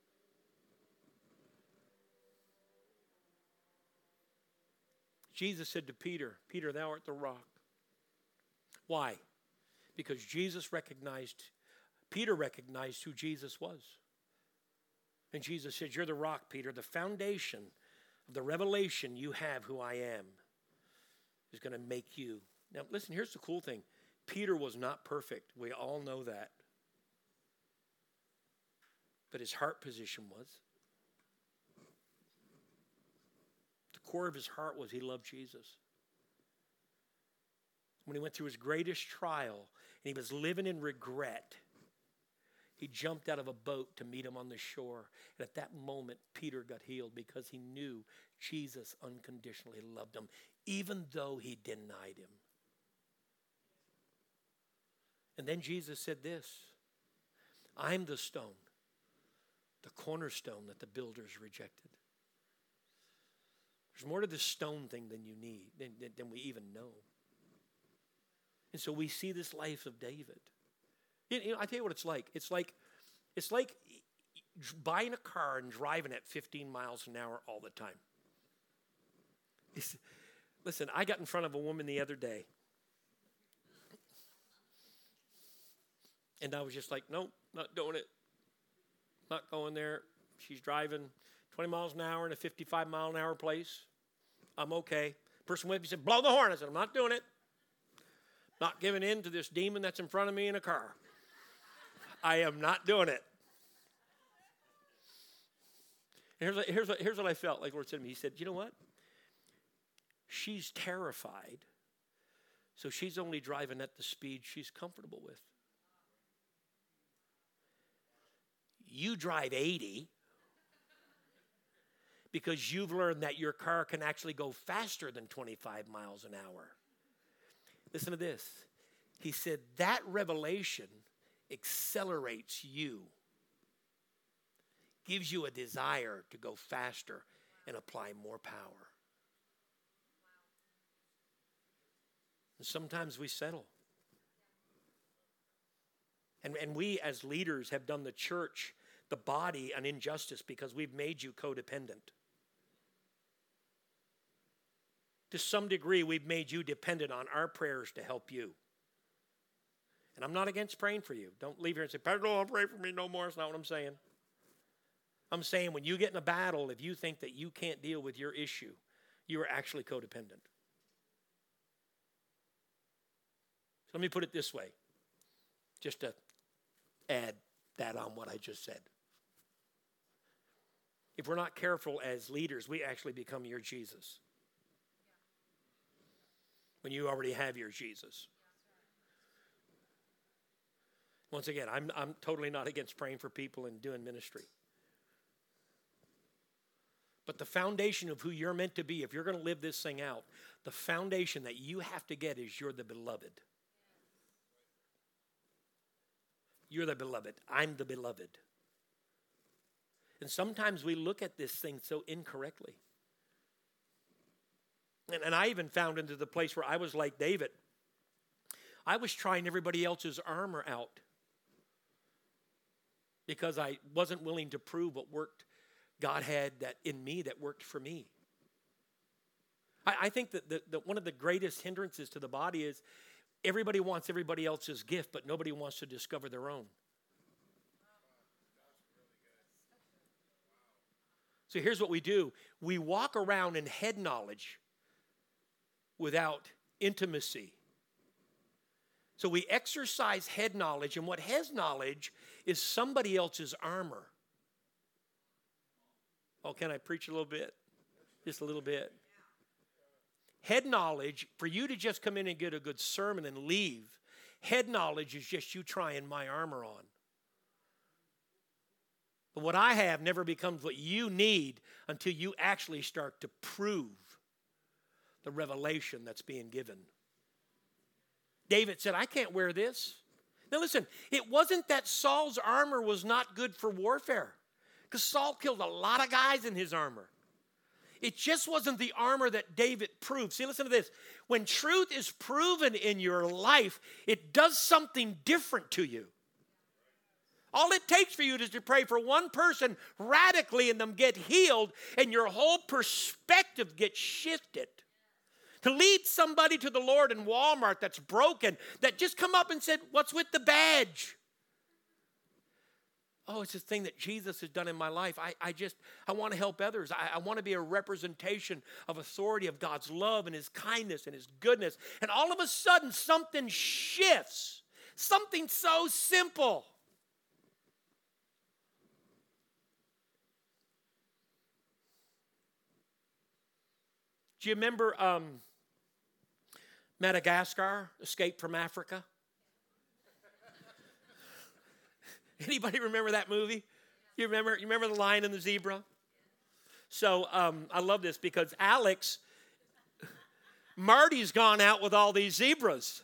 Jesus said to Peter, Peter, thou art the rock. Why? Because Jesus recognized, Peter recognized who Jesus was. And Jesus said, you're the rock, Peter. The foundation of the revelation you have who I am is going to make you. Now, listen, here's the cool thing. Peter was not perfect. We all know that. But his heart position was. The core of his heart was he loved Jesus. When he went through his greatest trial and he was living in regret, he jumped out of a boat to meet him on the shore. And at that moment, Peter got healed because he knew Jesus unconditionally loved him, even though he denied him. And then Jesus said this, I'm the stone, the cornerstone that the builders rejected. There's more to this stone thing than you need, than, than we even know. And so we see this life of David. You know, I tell you what it's like. It's like, it's like buying a car and driving at fifteen miles an hour all the time. It's, listen, I got in front of a woman the other day. And I was just like, nope, not doing it. Not going there. She's driving twenty miles an hour in a fifty-five mile an hour place. I'm okay. Person with me said, blow the horn. I said, I'm not doing it. Not giving in to this demon that's in front of me in a car. I am not doing it. And here's what, here's what, here's what I felt like the Lord said to me. He said, you know what? She's terrified, so she's only driving at the speed she's comfortable with. You drive eighty because you've learned that your car can actually go faster than twenty-five miles an hour. Listen to this. He said that revelation accelerates you, gives you a desire to go faster and apply more power. And sometimes we settle. And, and we as leaders have done the church, the body, an injustice because we've made you codependent. to some degree, we've made you dependent on our prayers to help you. And I'm not against praying for you. Don't leave here and say, Pastor, don't pray for me no more. That's not what I'm saying. I'm saying when you get in a battle, if you think that you can't deal with your issue, you are actually codependent. So let me put it this way, just to add that on what I just said. If we're not careful as leaders, we actually become your Jesus. When you already have your Jesus. Once again, I'm, I'm totally not against praying for people and doing ministry. But the foundation of who you're meant to be, if you're going to live this thing out, the foundation that you have to get is you're the beloved. You're the beloved. I'm the beloved. And sometimes we look at this thing so incorrectly. And, and I even found into the place where I was like David. I was trying everybody else's armor out because I wasn't willing to prove what worked. God had that in me that worked for me. I, I think that the, the, one of the greatest hindrances to the body is everybody wants everybody else's gift, but nobody wants to discover their own. So here's what we do. We walk around in head knowledge without intimacy. So we exercise head knowledge, and what head knowledge is somebody else's armor. Oh, can I preach a little bit? Just a little bit. Head knowledge, for you to just come in and get a good sermon and leave, head knowledge is just you trying my armor on. But what I have never becomes what you need until you actually start to prove the revelation that's being given. David said, I can't wear this. Now listen, it wasn't that Saul's armor was not good for warfare, because Saul killed a lot of guys in his armor. It just wasn't the armor that David proved. See, listen to this. When truth is proven in your life, it does something different to you. All it takes for you is to pray for one person radically and them get healed, and your whole perspective gets shifted. To lead somebody to the Lord in Walmart that's broken, that just come up and said, what's with the badge? Oh, it's a thing that Jesus has done in my life. I, I just, I want to help others. I, I want to be a representation of authority of God's love and his kindness and his goodness. And all of a sudden, something shifts. Something so simple. Do you remember um, Madagascar, Escape from Africa? Anybody remember that movie? You remember, you remember the lion and the zebra? So um, I love this because Alex, Marty's gone out with all these zebras.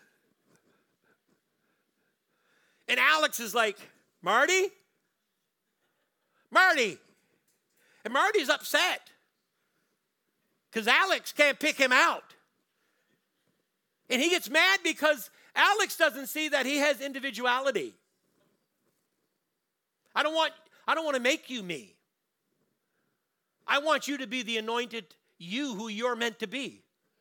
And Alex is like, Marty? Marty. And Marty's upset because Alex can't pick him out. And he gets mad because Alex doesn't see that he has individuality. I don't want, I don't want to make you me. I want you to be the anointed you who you're meant to be.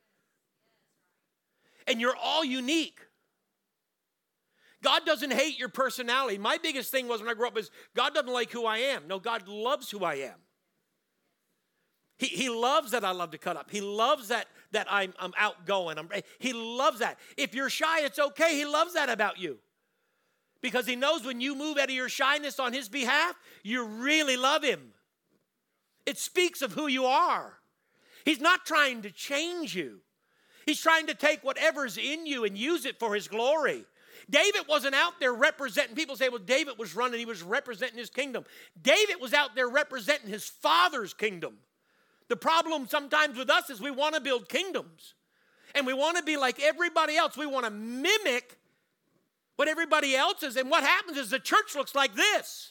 And you're all unique. God doesn't hate your personality. My biggest thing was when I grew up is God doesn't like who I am. No, God loves who I am. He, he loves that I love to cut up. He loves that, that I'm, I'm outgoing. I'm, he loves that. If you're shy, it's okay. He loves that about you. Because he knows when you move out of your shyness on his behalf, you really love him. It speaks of who you are. He's not trying to change you. He's trying to take whatever's in you and use it for his glory. David wasn't out there representing. People say, well, David was running. He was representing his kingdom. David was out there representing his father's kingdom. The problem sometimes with us is we want to build kingdoms. And we want to be like everybody else. We want to mimic what everybody else is. And what happens is the church looks like this.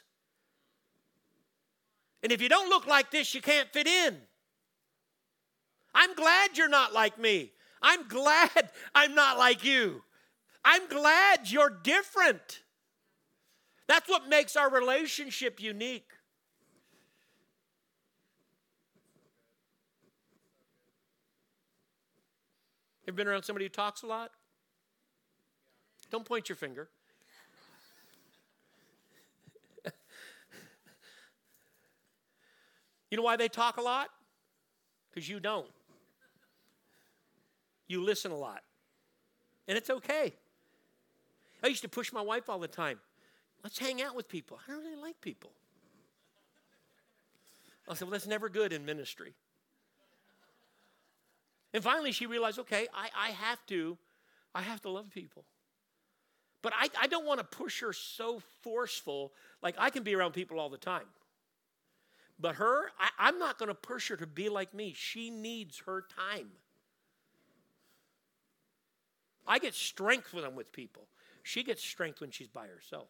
And if you don't look like this, you can't fit in. I'm glad you're not like me. I'm glad I'm not like you. I'm glad you're different. That's what makes our relationship unique. Ever been around somebody who talks a lot? Don't point your finger. You know why they talk a lot? Because you don't. You listen a lot. And it's okay. I used to push my wife all the time. Let's hang out with people. I don't really like people. I said, well, that's never good in ministry. And finally she realized, okay, I, I have to, I have to love people. But I, I don't want to push her so forceful, like I can be around people all the time. But her, I, I'm not going to push her to be like me. She needs her time. I get strength when I'm with people. She gets strength when she's by herself.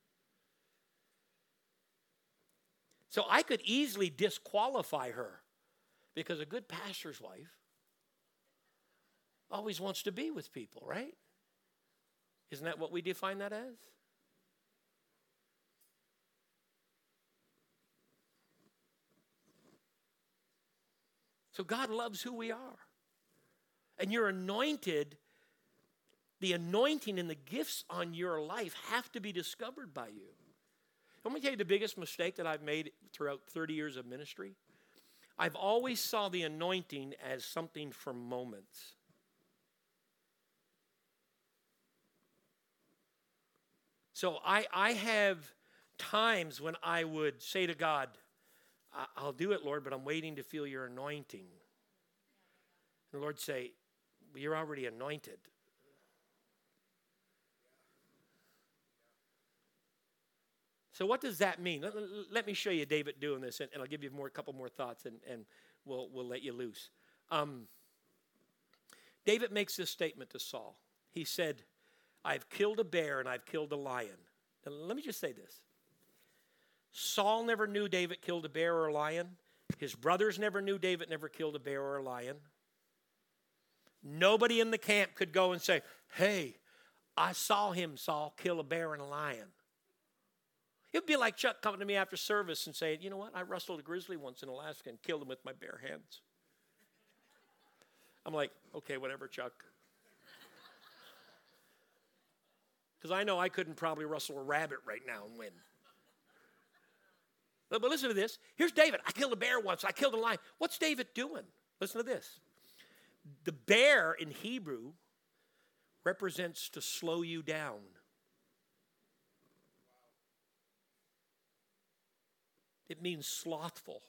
So I could easily disqualify her because a good pastor's wife always wants to be with people, right? Isn't that what we define that as? So God loves who we are. And you're anointed. The anointing and the gifts on your life have to be discovered by you. Let me tell you the biggest mistake that I've made throughout thirty years of ministry. I've always saw the anointing as something for moments. So I, I have times when I would say to God, I'll do it, Lord, but I'm waiting to feel your anointing. And the Lord say, well, you're already anointed. So what does that mean? Let, let me show you David doing this, and, and I'll give you more, a couple more thoughts, and, and we'll, we'll let you loose. Um, David makes this statement to Saul. He said, I've killed a bear and I've killed a lion. Now, let me just say this. Saul never knew David killed a bear or a lion. His brothers never knew David never killed a bear or a lion. Nobody in the camp could go and say, hey, I saw him, Saul, kill a bear and a lion. It would be like Chuck coming to me after service and saying, you know what, I rustled a grizzly once in Alaska and killed him with my bare hands. I'm like, okay, whatever, Chuck. Because I know I couldn't probably rustle a rabbit right now and win. But, but listen to this. Here's David. I killed a bear once. I killed a lion. What's David doing? Listen to this. The bear in Hebrew represents to slow you down. It means slothful.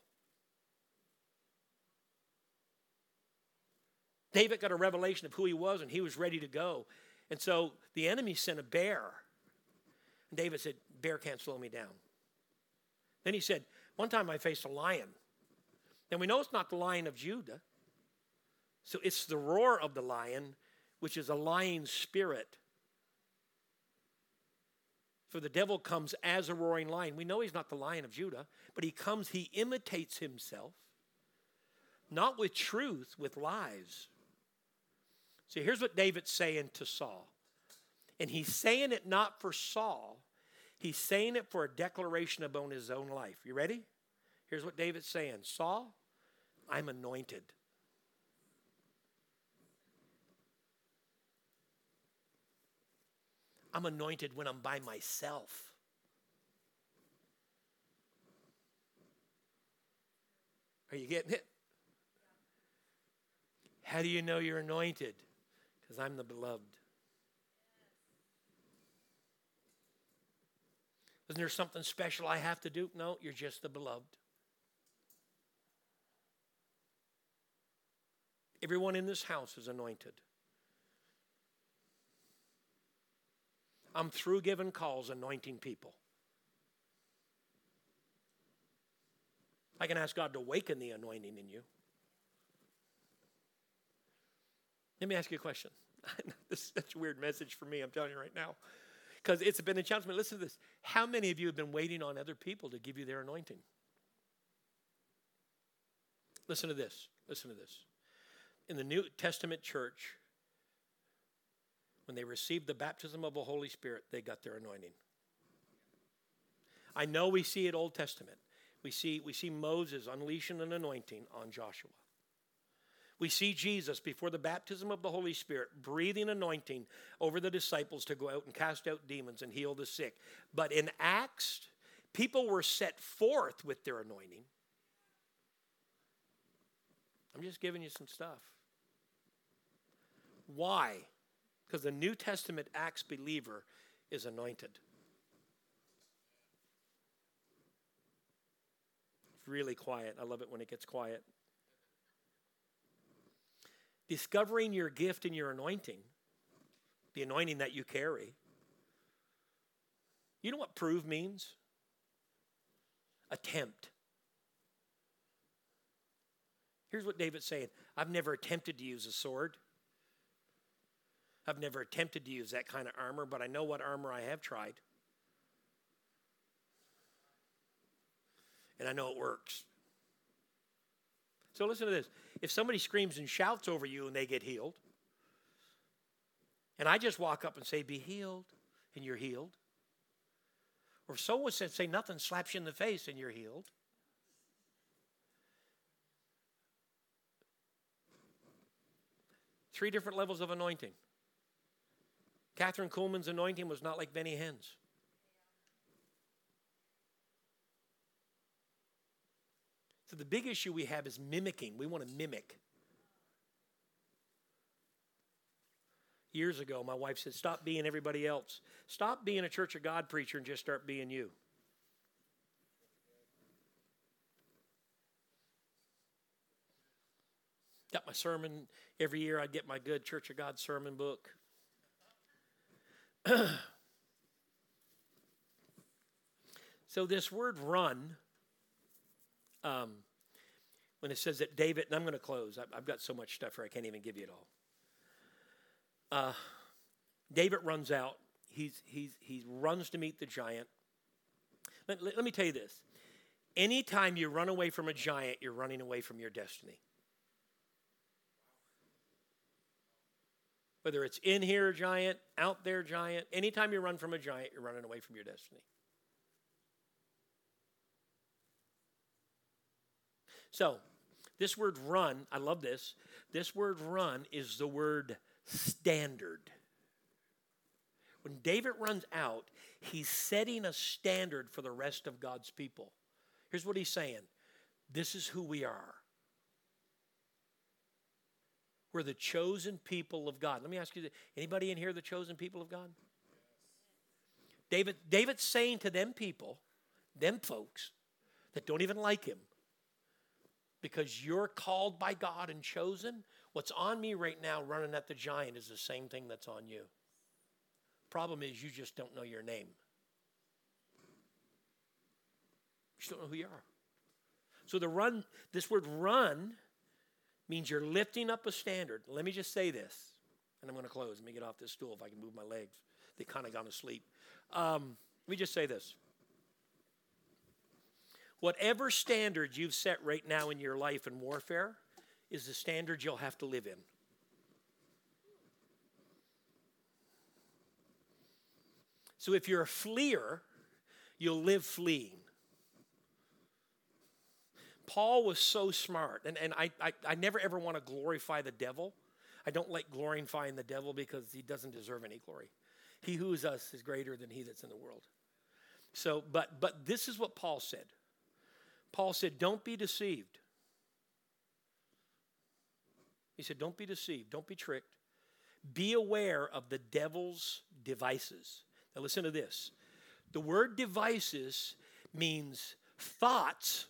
David got a revelation of who he was, and he was ready to go. And so the enemy sent a bear. And David said, bear can't slow me down. Then he said, one time I faced a lion. And we know it's not the Lion of Judah. So it's the roar of the lion, which is a lying spirit. For the devil comes as a roaring lion. We know he's not the Lion of Judah, but he comes, he imitates himself, not with truth, with lies. So here's what David's saying to Saul. And he's saying it not for Saul. He's saying it for a declaration about his own life. You ready? Here's what David's saying. Saul, I'm anointed. I'm anointed when I'm by myself. Are you getting it? How do you know you're anointed? Because I'm the beloved. Isn't there something special I have to do? No, you're just the beloved. Everyone in this house is anointed. I'm through giving calls, anointing people. I can ask God to awaken the anointing in you. Let me ask you a question. This is such a weird message for me, I'm telling you right now. Because it's been a challenge. Listen to this. How many of you have been waiting on other people to give you their anointing? Listen to this. Listen to this. In the New Testament church, when they received the baptism of the Holy Spirit, they got their anointing. I know we see it Old Testament. We see, we see Moses unleashing an anointing on Joshua. We see Jesus before the baptism of the Holy Spirit breathing anointing over the disciples to go out and cast out demons and heal the sick. But in Acts, people were set forth with their anointing. I'm just giving you some stuff. Why? Because the New Testament Acts believer is anointed. It's really quiet. I love it when it gets quiet. Discovering your gift and your anointing, the anointing that you carry. You know what prove means? Attempt. Here's what David's saying. I've never attempted to use a sword. I've never attempted to use that kind of armor, but I know what armor I have tried. And I know it works. So listen to this. If somebody screams and shouts over you and they get healed, and I just walk up and say, be healed, and you're healed. Or if someone said, say nothing, slaps you in the face and you're healed. Three different levels of anointing. Catherine Kuhlman's anointing was not like Benny Hinn's. So the big issue we have is mimicking. We want to mimic. Years ago, my wife said, stop being everybody else. Stop being a Church of God preacher and just start being you. Got my sermon. Every year I'd get my good Church of God sermon book. So this word run, um, when it says that David, and I'm going to close. I've, I've got so much stuff here I can't even give you it all. Uh, David runs out. He's, he's, he runs to meet the giant. Let, let, let me tell you this. Anytime you run away from a giant, you're running away from your destiny. Whether it's in here giant, out there giant, anytime you run from a giant, you're running away from your destiny. So, this word run, I love this. This word run is the word standard. When David runs out, he's setting a standard for the rest of God's people. Here's what he's saying. This is who we are. We're the chosen people of God. Let me ask you, anybody in here the chosen people of God? David, David's saying to them people, them folks that don't even like him, because you're called by God and chosen, what's on me right now running at the giant is the same thing that's on you. Problem is you just don't know your name. You just don't know who you are. So the run, this word run means you're lifting up a standard. Let me just say this, and I'm going to close. Let me get off this stool if I can move my legs. They kind of gone to sleep. Um, let me just say this. Whatever standard you've set right now in your life in warfare is the standard you'll have to live in. So if you're a fleer, you'll live fleeing. Paul was so smart, and, and I, I, I never ever want to glorify the devil. I don't like glorifying the devil because he doesn't deserve any glory. He who is us is greater than he that's in the world. So, but but this is what Paul said. Paul said, don't be deceived. He said, don't be deceived. Don't be tricked. Be aware of the devil's devices. Now listen to this. The word devices means thoughts,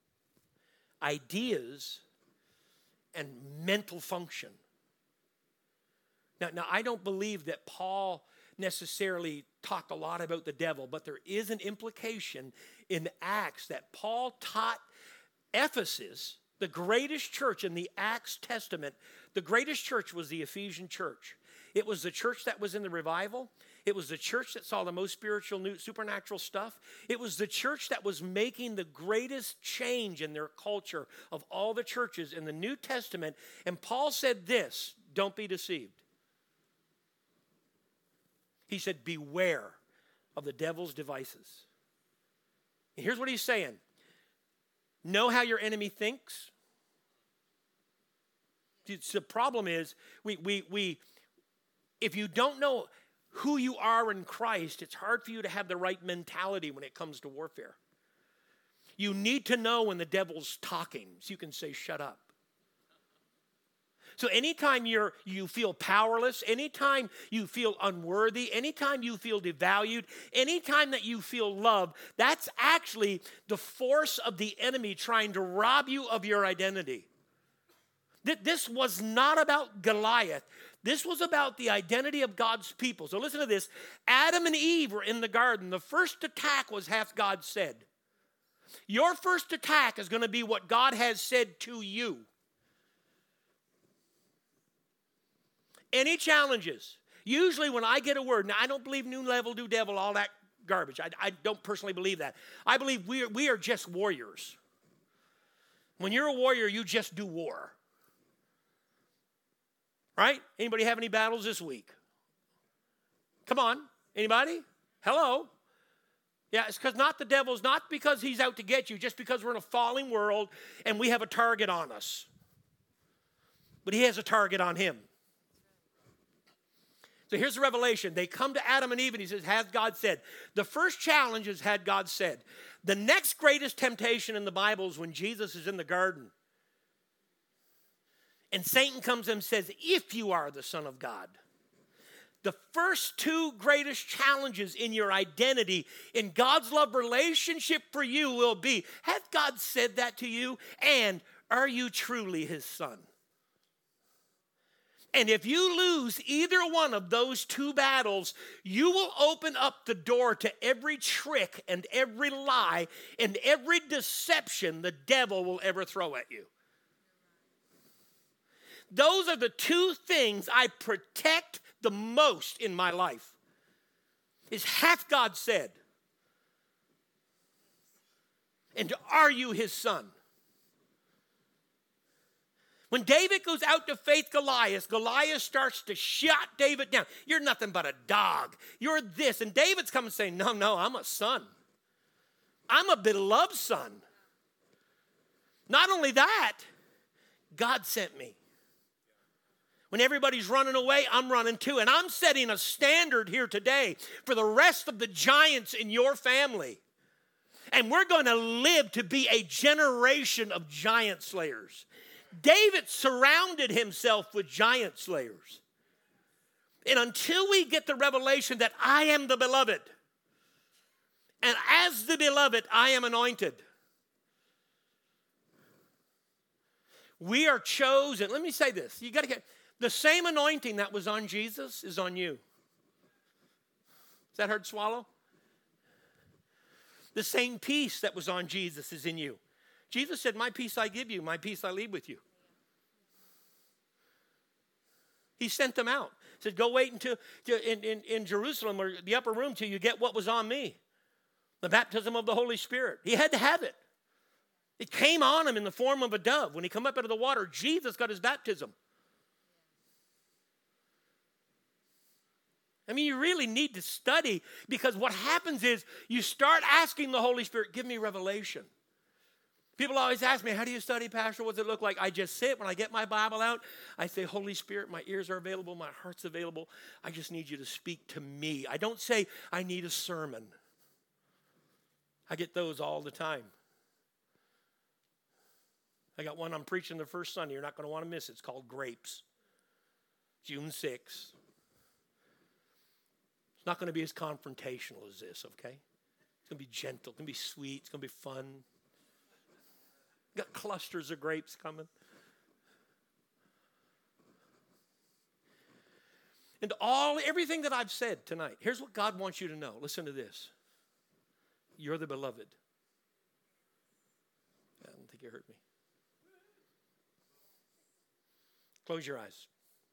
ideas, and mental function. Now, now, I don't believe that Paul necessarily talked a lot about the devil, but there is an implication in Acts that Paul taught Ephesus, the greatest church in the Acts Testament. The greatest church was the Ephesian church. It was the church that was in the revival. It was the church that saw the most spiritual, new, supernatural stuff. It was the church that was making the greatest change in their culture of all the churches in the New Testament. And Paul said this, don't be deceived. He said, beware of the devil's devices. And here's what he's saying. Know how your enemy thinks. It's, the problem is, we, we, we, if you don't know who you are in Christ, it's hard for you to have the right mentality when it comes to warfare. You need to know when the devil's talking so you can say, shut up. So anytime you're, you feel powerless, anytime you feel unworthy, anytime you feel devalued, anytime that you feel loved, that's actually the force of the enemy trying to rob you of your identity. This was not about Goliath. This was about the identity of God's people. So listen to this. Adam and Eve were in the garden. The first attack was hath God said. Your first attack is going to be what God has said to you. Any challenges? Usually when I get a word, now I don't believe new level, new devil, all that garbage. I, I don't personally believe that. I believe we are, we are just warriors. When you're a warrior, you just do war. Right? Anybody have any battles this week? Come on. Anybody? Hello? Yeah, it's because not the devil's, not because he's out to get you, just because we're in a falling world and we have a target on us. But he has a target on him. So here's the revelation. They come to Adam and Eve and he says, has God said? The first challenge is, had God said? The next greatest temptation in the Bible is when Jesus is in the garden. And Satan comes and says, if you are the Son of God. The first two greatest challenges in your identity, in God's love relationship for you will be, has God said that to you? And are you truly his son? And if you lose either one of those two battles, you will open up the door to every trick and every lie and every deception the devil will ever throw at you. Those are the two things I protect the most in my life. Is hath God said? And are you his son? When David goes out to face Goliath, Goliath starts to shut David down. You're nothing but a dog. You're this. And David's coming saying, no, no, I'm a son. I'm a beloved son. Not only that, God sent me. When everybody's running away, I'm running too. And I'm setting a standard here today for the rest of the giants in your family. And we're going to live to be a generation of giant slayers. David surrounded himself with giant slayers. And until we get the revelation that I am the beloved, and as the beloved, I am anointed. We are chosen. Let me say this. You got to get the same anointing that was on Jesus is on you. Is that hard to swallow? The same peace that was on Jesus is in you. Jesus said, my peace I give you, my peace I leave with you. He sent them out. He said, go wait until in, in, in Jerusalem or the upper room till you get what was on me. The baptism of the Holy Spirit. He had to have it. It came on him in the form of a dove. When he came up out of the water, Jesus got his baptism. I mean, you really need to study, because what happens is you start asking the Holy Spirit, give me revelation. People always ask me, how do you study, Pastor? What does it look like? I just sit. When I get my Bible out, I say, Holy Spirit, my ears are available, my heart's available. I just need you to speak to me. I don't say, I need a sermon. I get those all the time. I got one I'm preaching the first Sunday. You're not going to want to miss it. It's called Grapes. June sixth. It's not going to be as confrontational as this, okay? It's going to be gentle. It's going to be sweet. It's going to be fun. Got clusters of grapes coming. And all, everything that I've said tonight, here's what God wants you to know. Listen to this. You're the beloved. I don't think you heard me. Close your eyes.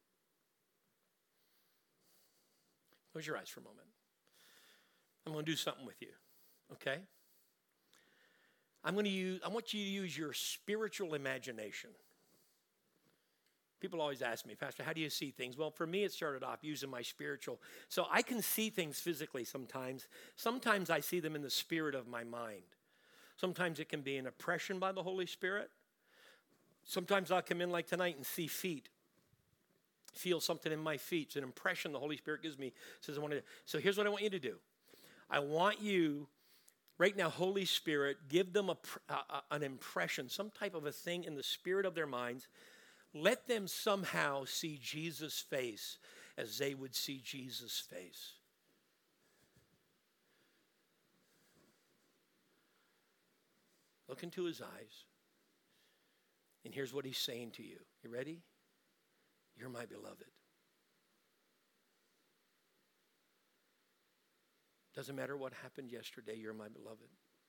Close your eyes for a moment. I'm going to do something with you, okay? I'm going to use, I want you to use your spiritual imagination. People always ask me, Pastor, how do you see things? Well, for me, it started off using my spiritual. So I can see things physically sometimes. Sometimes I see them in the spirit of my mind. Sometimes it can be an oppression by the Holy Spirit. Sometimes I'll come in like tonight and see feet. Feel something in my feet. It's an impression the Holy Spirit gives me. Says I want to. So here's what I want you to do. I want you, right now, Holy Spirit, give them a, a, an impression, some type of a thing in the spirit of their minds. Let them somehow see Jesus' face as they would see Jesus' face. Look into his eyes. And here's what he's saying to you. You ready? You're my beloved. Doesn't matter what happened yesterday, you're my beloved.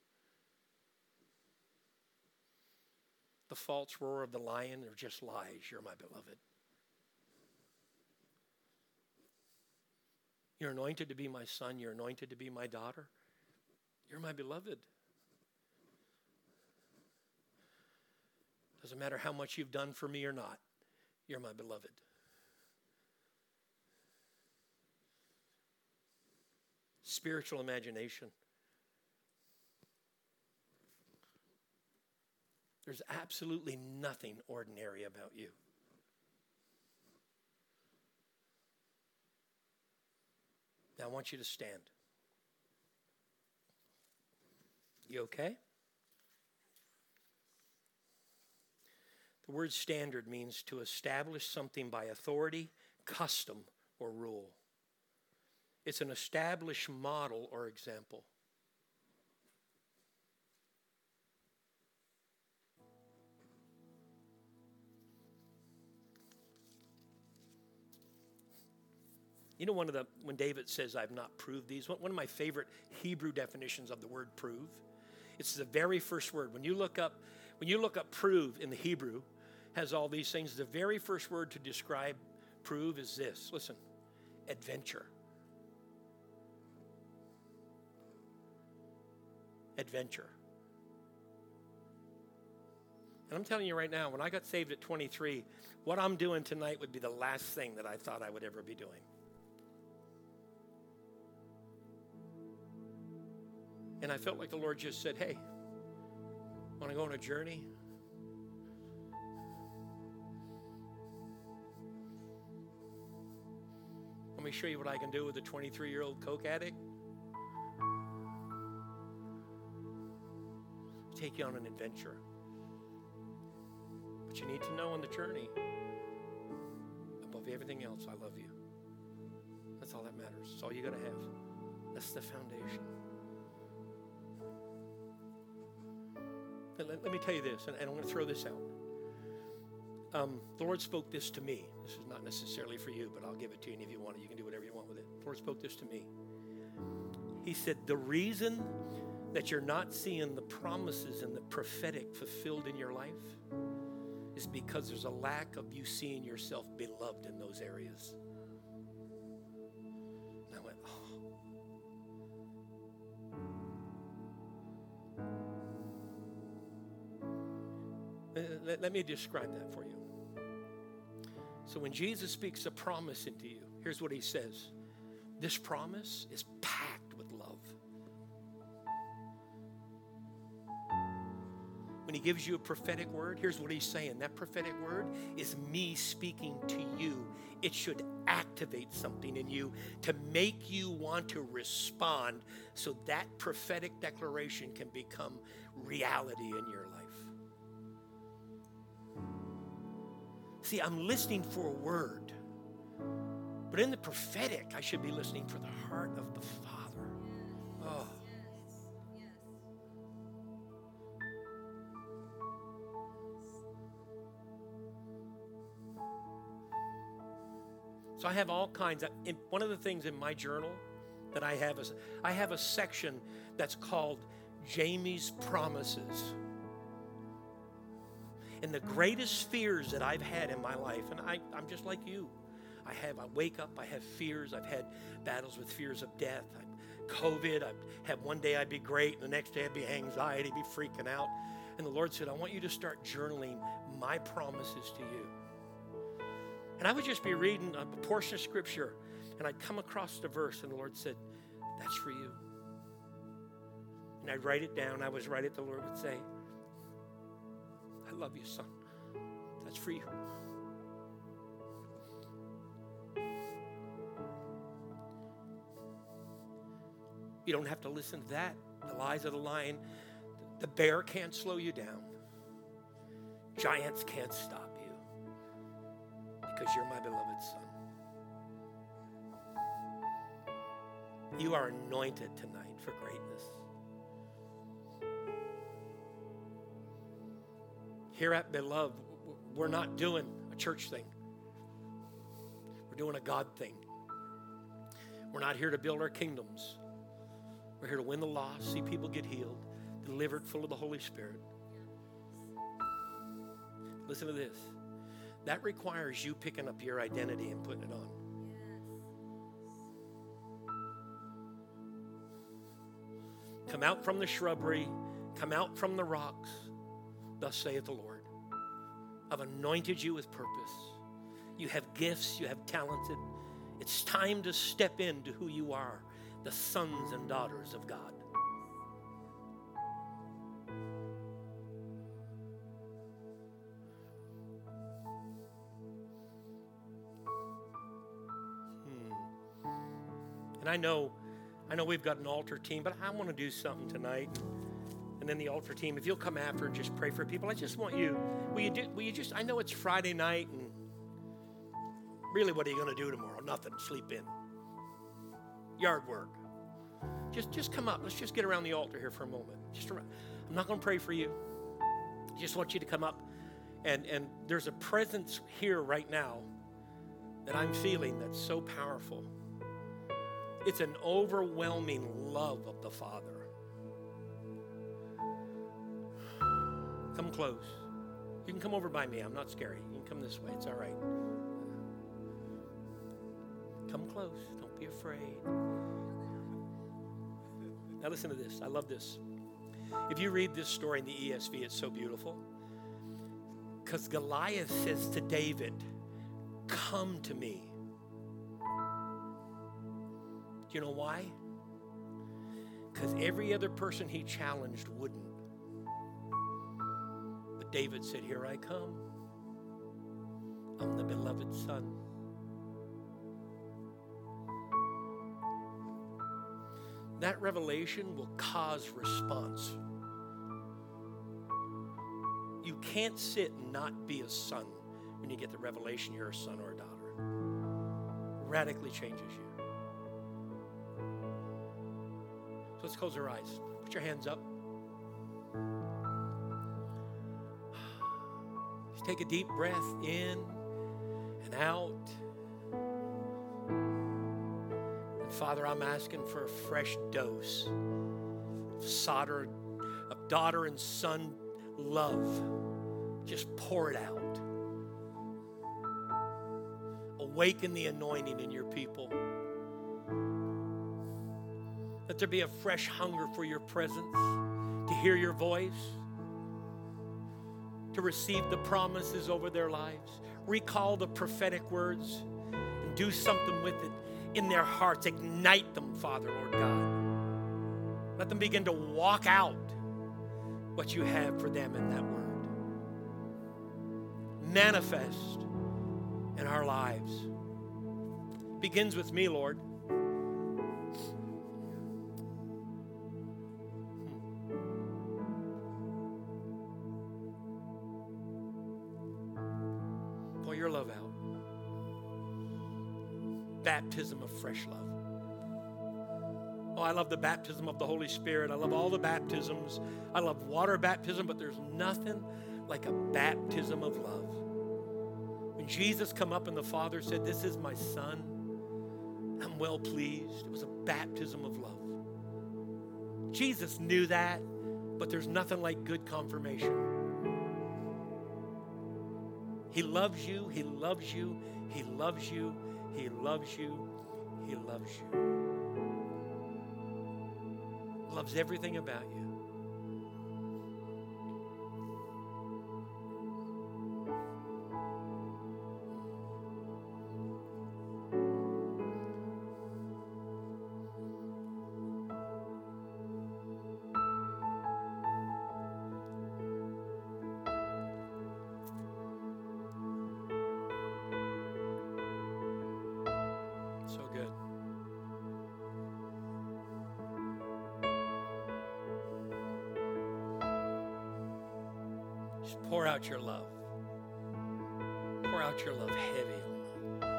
The false roar of the lion are just lies. You're my beloved. You're anointed to be my son. You're anointed to be my daughter. You're my beloved. Doesn't matter how much you've done for me or not. You're my beloved. Spiritual imagination. There's absolutely nothing ordinary about you. Now I want you to stand. You okay? The word standard means to establish something by authority, custom, or rule. It's an established model or example. You know, one of the, when David says, I've not proved these, one of my favorite Hebrew definitions of the word prove, it's the very first word. When you look up, when you look up prove in the Hebrew, has all these things. The very first word to describe prove is this. Listen, adventure. Adventure. And I'm telling you right now, when I got saved at twenty-three, what I'm doing tonight would be the last thing that I thought I would ever be doing. And I felt like the Lord just said, hey, want to go on a journey? Let me show you what I can do with a twenty-three-year-old coke addict. Take you on an adventure. But you need to know on the journey, above everything else, I love you. That's all that matters. That's all you got to have. That's the foundation. Let, let me tell you this, and, and I'm going to throw this out. Um, the Lord spoke this to me. This is not necessarily for you, but I'll give it to you, and if you want it, you can do whatever you want with it. The Lord spoke this to me. He said, the reason that you're not seeing the promises and the prophetic fulfilled in your life is because there's a lack of you seeing yourself beloved in those areas. And I went, oh. Let, let me describe that for you. So when Jesus speaks a promise into you, here's what he says. This promise is packed with love. When he gives you a prophetic word, here's what he's saying. That prophetic word is me speaking to you. It should activate something in you to make you want to respond so that prophetic declaration can become reality in your life. See, I'm listening for a word. But in the prophetic, I should be listening for the heart of the Father. Oh. So I have all kinds of, in, one of the things in my journal that I have is, I have a section that's called Jamie's Promises. And the greatest fears that I've had in my life, and I, I'm just like you. I have, I wake up, I have fears. I've had battles with fears of death. I, COVID, I've had one day I'd be great, and the next day I'd be anxiety, be freaking out. And the Lord said, I want you to start journaling my promises to you. And I would just be reading a portion of scripture, and I'd come across the verse, and the Lord said, that's for you. And I'd write it down. I was write it, the Lord would say, I love you, son. That's for you. You don't have to listen to that. The lies of the lion. The bear can't slow you down. Giants can't stop you because you're my beloved son. You are anointed tonight for greatness. Here at Beloved, we're not doing a church thing. We're doing a God thing. We're not here to build our kingdoms. We're here to win the lost, see people get healed, delivered, full of the Holy Spirit. Listen to this. That requires you picking up your identity and putting it on. Come out from the shrubbery, come out from the rocks, thus saith the Lord. I've anointed you with purpose. You have gifts, you have talents. It's time to step into who you are, the sons and daughters of God. Hmm. And I know, I know we've got an altar team, but I want to do something tonight. And then the altar team, if you'll come after and just pray for people, I just want you, will you, do, will you just, I know it's Friday night, and really what are you going to do tomorrow? Nothing, sleep in. Yard work. Just, just come up. Let's just get around the altar here for a moment. Just around. I'm not going to pray for you. I just want you to come up. And, and there's a presence here right now that I'm feeling that's so powerful. It's an overwhelming love of the Father. Come close. You can come over by me. I'm not scary. You can come this way. It's all right. Come close. Don't be afraid. Now listen to this. I love this. If you read this story in the E S V, it's so beautiful. Because Goliath says to David, come to me. Do you know why? Because every other person he challenged wouldn't. But David said, here I come. I'm the beloved son. That revelation will cause response. You can't sit and not be a son when you get the revelation you're a son or a daughter. It radically changes you. So let's close our eyes. Put your hands up. Just take a deep breath in and out. And Father, I'm asking for a fresh dose of solder, of daughter and son love. Just pour it out. Awaken the anointing in your people. Let there be a fresh hunger for your presence, to hear your voice, to receive the promises over their lives. Recall the prophetic words and do something with it in their hearts. Ignite them, Father, Lord God. Let them begin to walk out what you have for them in that word. Manifest in our lives. Begins with me, Lord. Pour your love out. Baptism of fresh love. Oh, I love the baptism of the Holy Spirit. I love all the baptisms. I love water baptism, but there's nothing like a baptism of love. When Jesus come up and the Father said, this is my son, I'm well pleased. It was a baptism of love. Jesus knew that, but there's nothing like good confirmation. He loves you, he loves you, he loves you, he loves you, he loves you. Loves everything about you. Just pour out your love. Pour out your love heavy on them.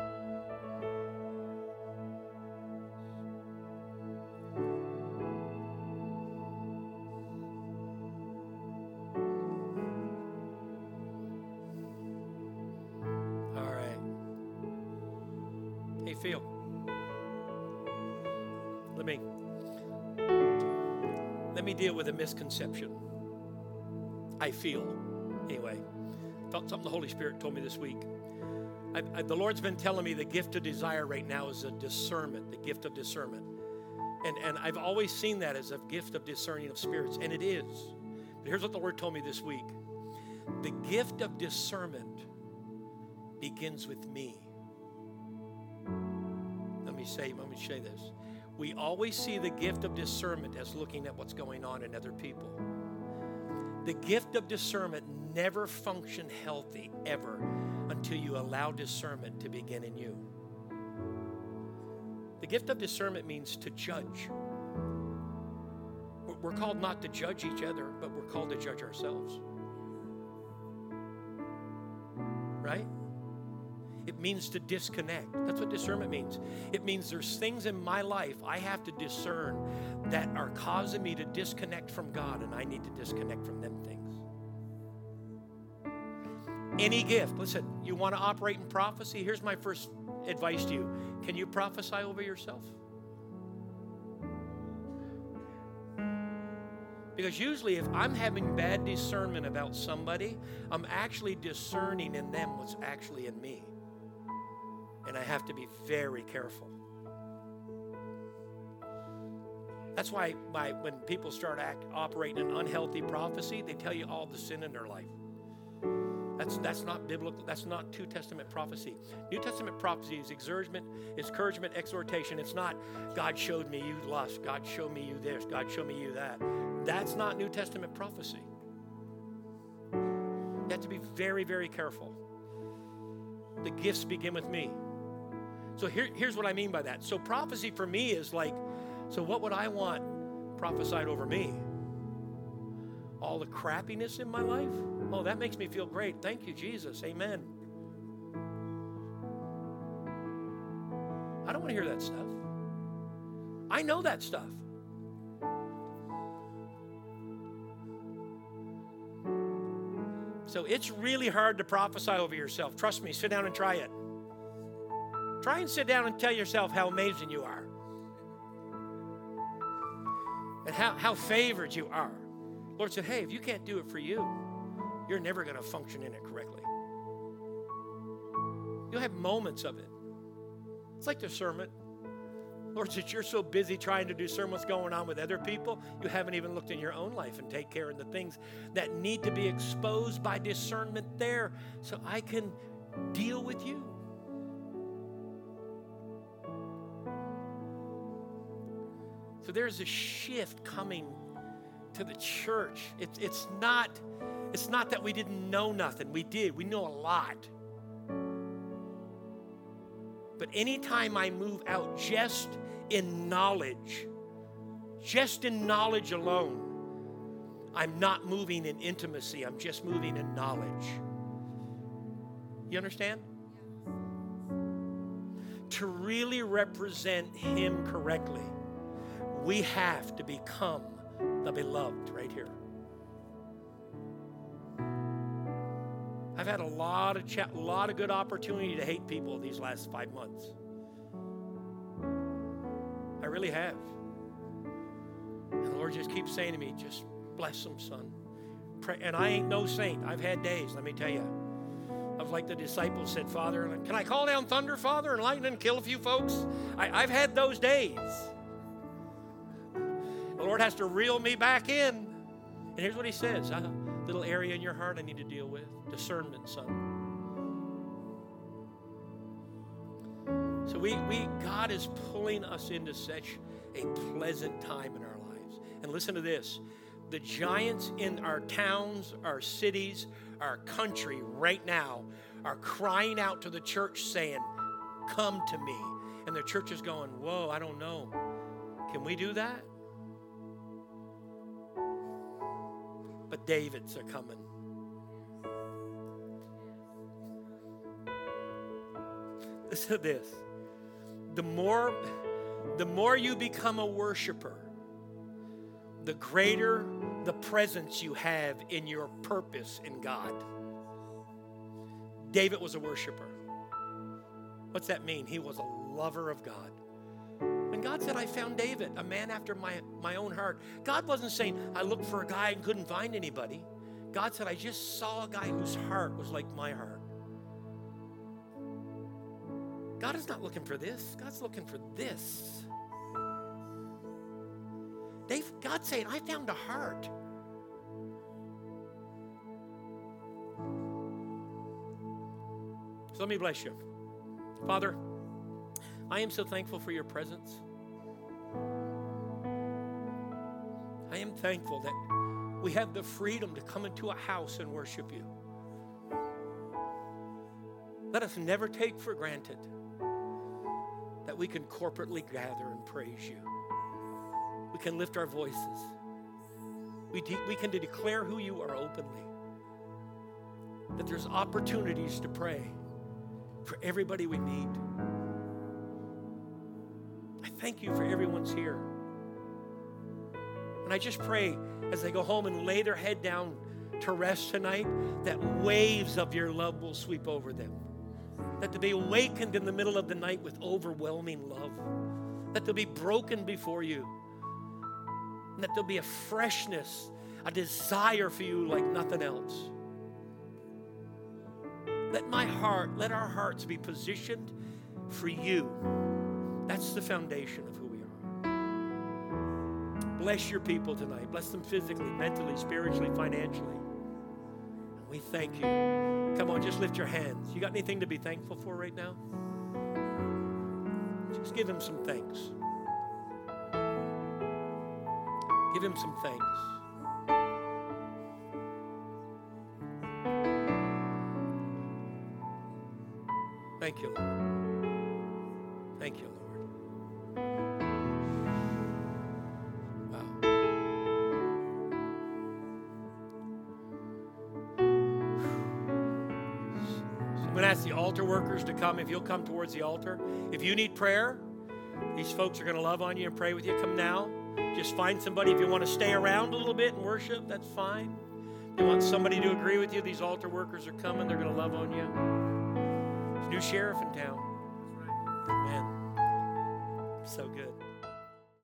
All right. Hey, Phil. Let me let me deal with a misconception. I feel, anyway, felt something the Holy Spirit told me this week. I, I, the Lord's been telling me the gift of desire right now is a discernment, the gift of discernment. And, and I've always seen that as a gift of discerning of spirits, and it is. But here's what the Lord told me this week. The gift of discernment begins with me. Let me say, let me say this. We always see the gift of discernment as looking at what's going on in other people. The gift of discernment never functions healthy ever until you allow discernment to begin in you. The gift of discernment means to judge. We're called not to judge each other, but we're called to judge ourselves. Right? It means to disconnect. That's what discernment means. It means there's things in my life I have to discern that are causing me to disconnect from God, and I need to disconnect from them things. Any gift. Listen, you want to operate in prophecy? Here's my first advice to you. Can you prophesy over yourself? Because usually if I'm having bad discernment about somebody, I'm actually discerning in them what's actually in me. And I have to be very careful. That's why, why when people start act, operating in unhealthy prophecy, they tell you all the sin in their life. That's, that's not biblical. That's not New Testament prophecy. New Testament prophecy is encouragement, is encouragement, exhortation. It's not God showed me you lust. God showed me you this. God showed me you that. That's not New Testament prophecy. You have to be very, very careful. The gifts begin with me. So here, here's what I mean by that. So prophecy for me is like, so what would I want prophesied over me? All the crappiness in my life? Oh, that makes me feel great. Thank you, Jesus. Amen. I don't want to hear that stuff. I know that stuff. So it's really hard to prophesy over yourself. Trust me, sit down and try it. Try and sit down and tell yourself how amazing you are. And how, how favored you are. Lord said, hey, if you can't do it for you, you're never going to function in it correctly. You'll have moments of it. It's like discernment. Lord said, you're so busy trying to discern what's going on with other people, you haven't even looked in your own life and take care of the things that need to be exposed by discernment there so I can deal with you. So there's a shift coming to the church. It's, it's not, it's not that we didn't know nothing. We did. We know a lot. But anytime I move out just in knowledge, just in knowledge alone, I'm not moving in intimacy. I'm just moving in knowledge. You understand? To really represent Him correctly, we have to become the beloved right here. I've had a lot of chat, a lot of good opportunity to hate people these last five months. I really have. And the Lord just keeps saying to me, just bless them, son. Pray. And I ain't no saint. I've had days, let me tell you. Of like the disciples said, Father, can I call down thunder, Father, and lightning and kill a few folks? I, I've had those days. The Lord has to reel me back in. And here's what He says. A little area in your heart I need to deal with. Discernment, son. So we, we, God is pulling us into such a pleasant time in our lives. And listen to this. The giants in our towns, our cities, our country right now are crying out to the church saying, come to me. And the church is going, whoa, I don't know. Can we do that? But Davids are coming. Listen to this. The more, the more you become a worshiper, the greater the presence you have in your purpose in God. David was a worshiper. What's that mean? He was a lover of God. When God said, I found David, a man after my, my own heart, God wasn't saying, I looked for a guy and couldn't find anybody. God said, I just saw a guy whose heart was like my heart. God is not looking for this. God's looking for this. Dave, God's saying, I found a heart. So let me bless you. Father, I am so thankful for your presence. I am thankful that we have the freedom to come into a house and worship you. Let us never take for granted that we can corporately gather and praise you. We can lift our voices. We, de- we can declare who you are openly. That there's opportunities to pray for everybody we meet. I thank you for everyone's here. And I just pray as they go home and lay their head down to rest tonight, that waves of your love will sweep over them. That they'll be awakened in the middle of the night with overwhelming love. That they'll be broken before you. And that there'll be a freshness, a desire for you like nothing else. Let my heart, let our hearts be positioned for you. That's the foundation of who we are. Bless your people tonight. Bless them physically, mentally, spiritually, financially. And we thank you. Come on, just lift your hands. You got anything to be thankful for right now? Just give him some thanks. Give him some thanks. Thank you, Lord. Thank you, Lord. Wow. So I'm going to ask the altar workers to come. If you'll come towards the altar. If you need prayer, these folks are going to love on you and pray with you. Come now. Just find somebody. If you want to stay around a little bit and worship, that's fine. If you want somebody to agree with you, these altar workers are coming. They're going to love on you. New sheriff in town. Amen. So good.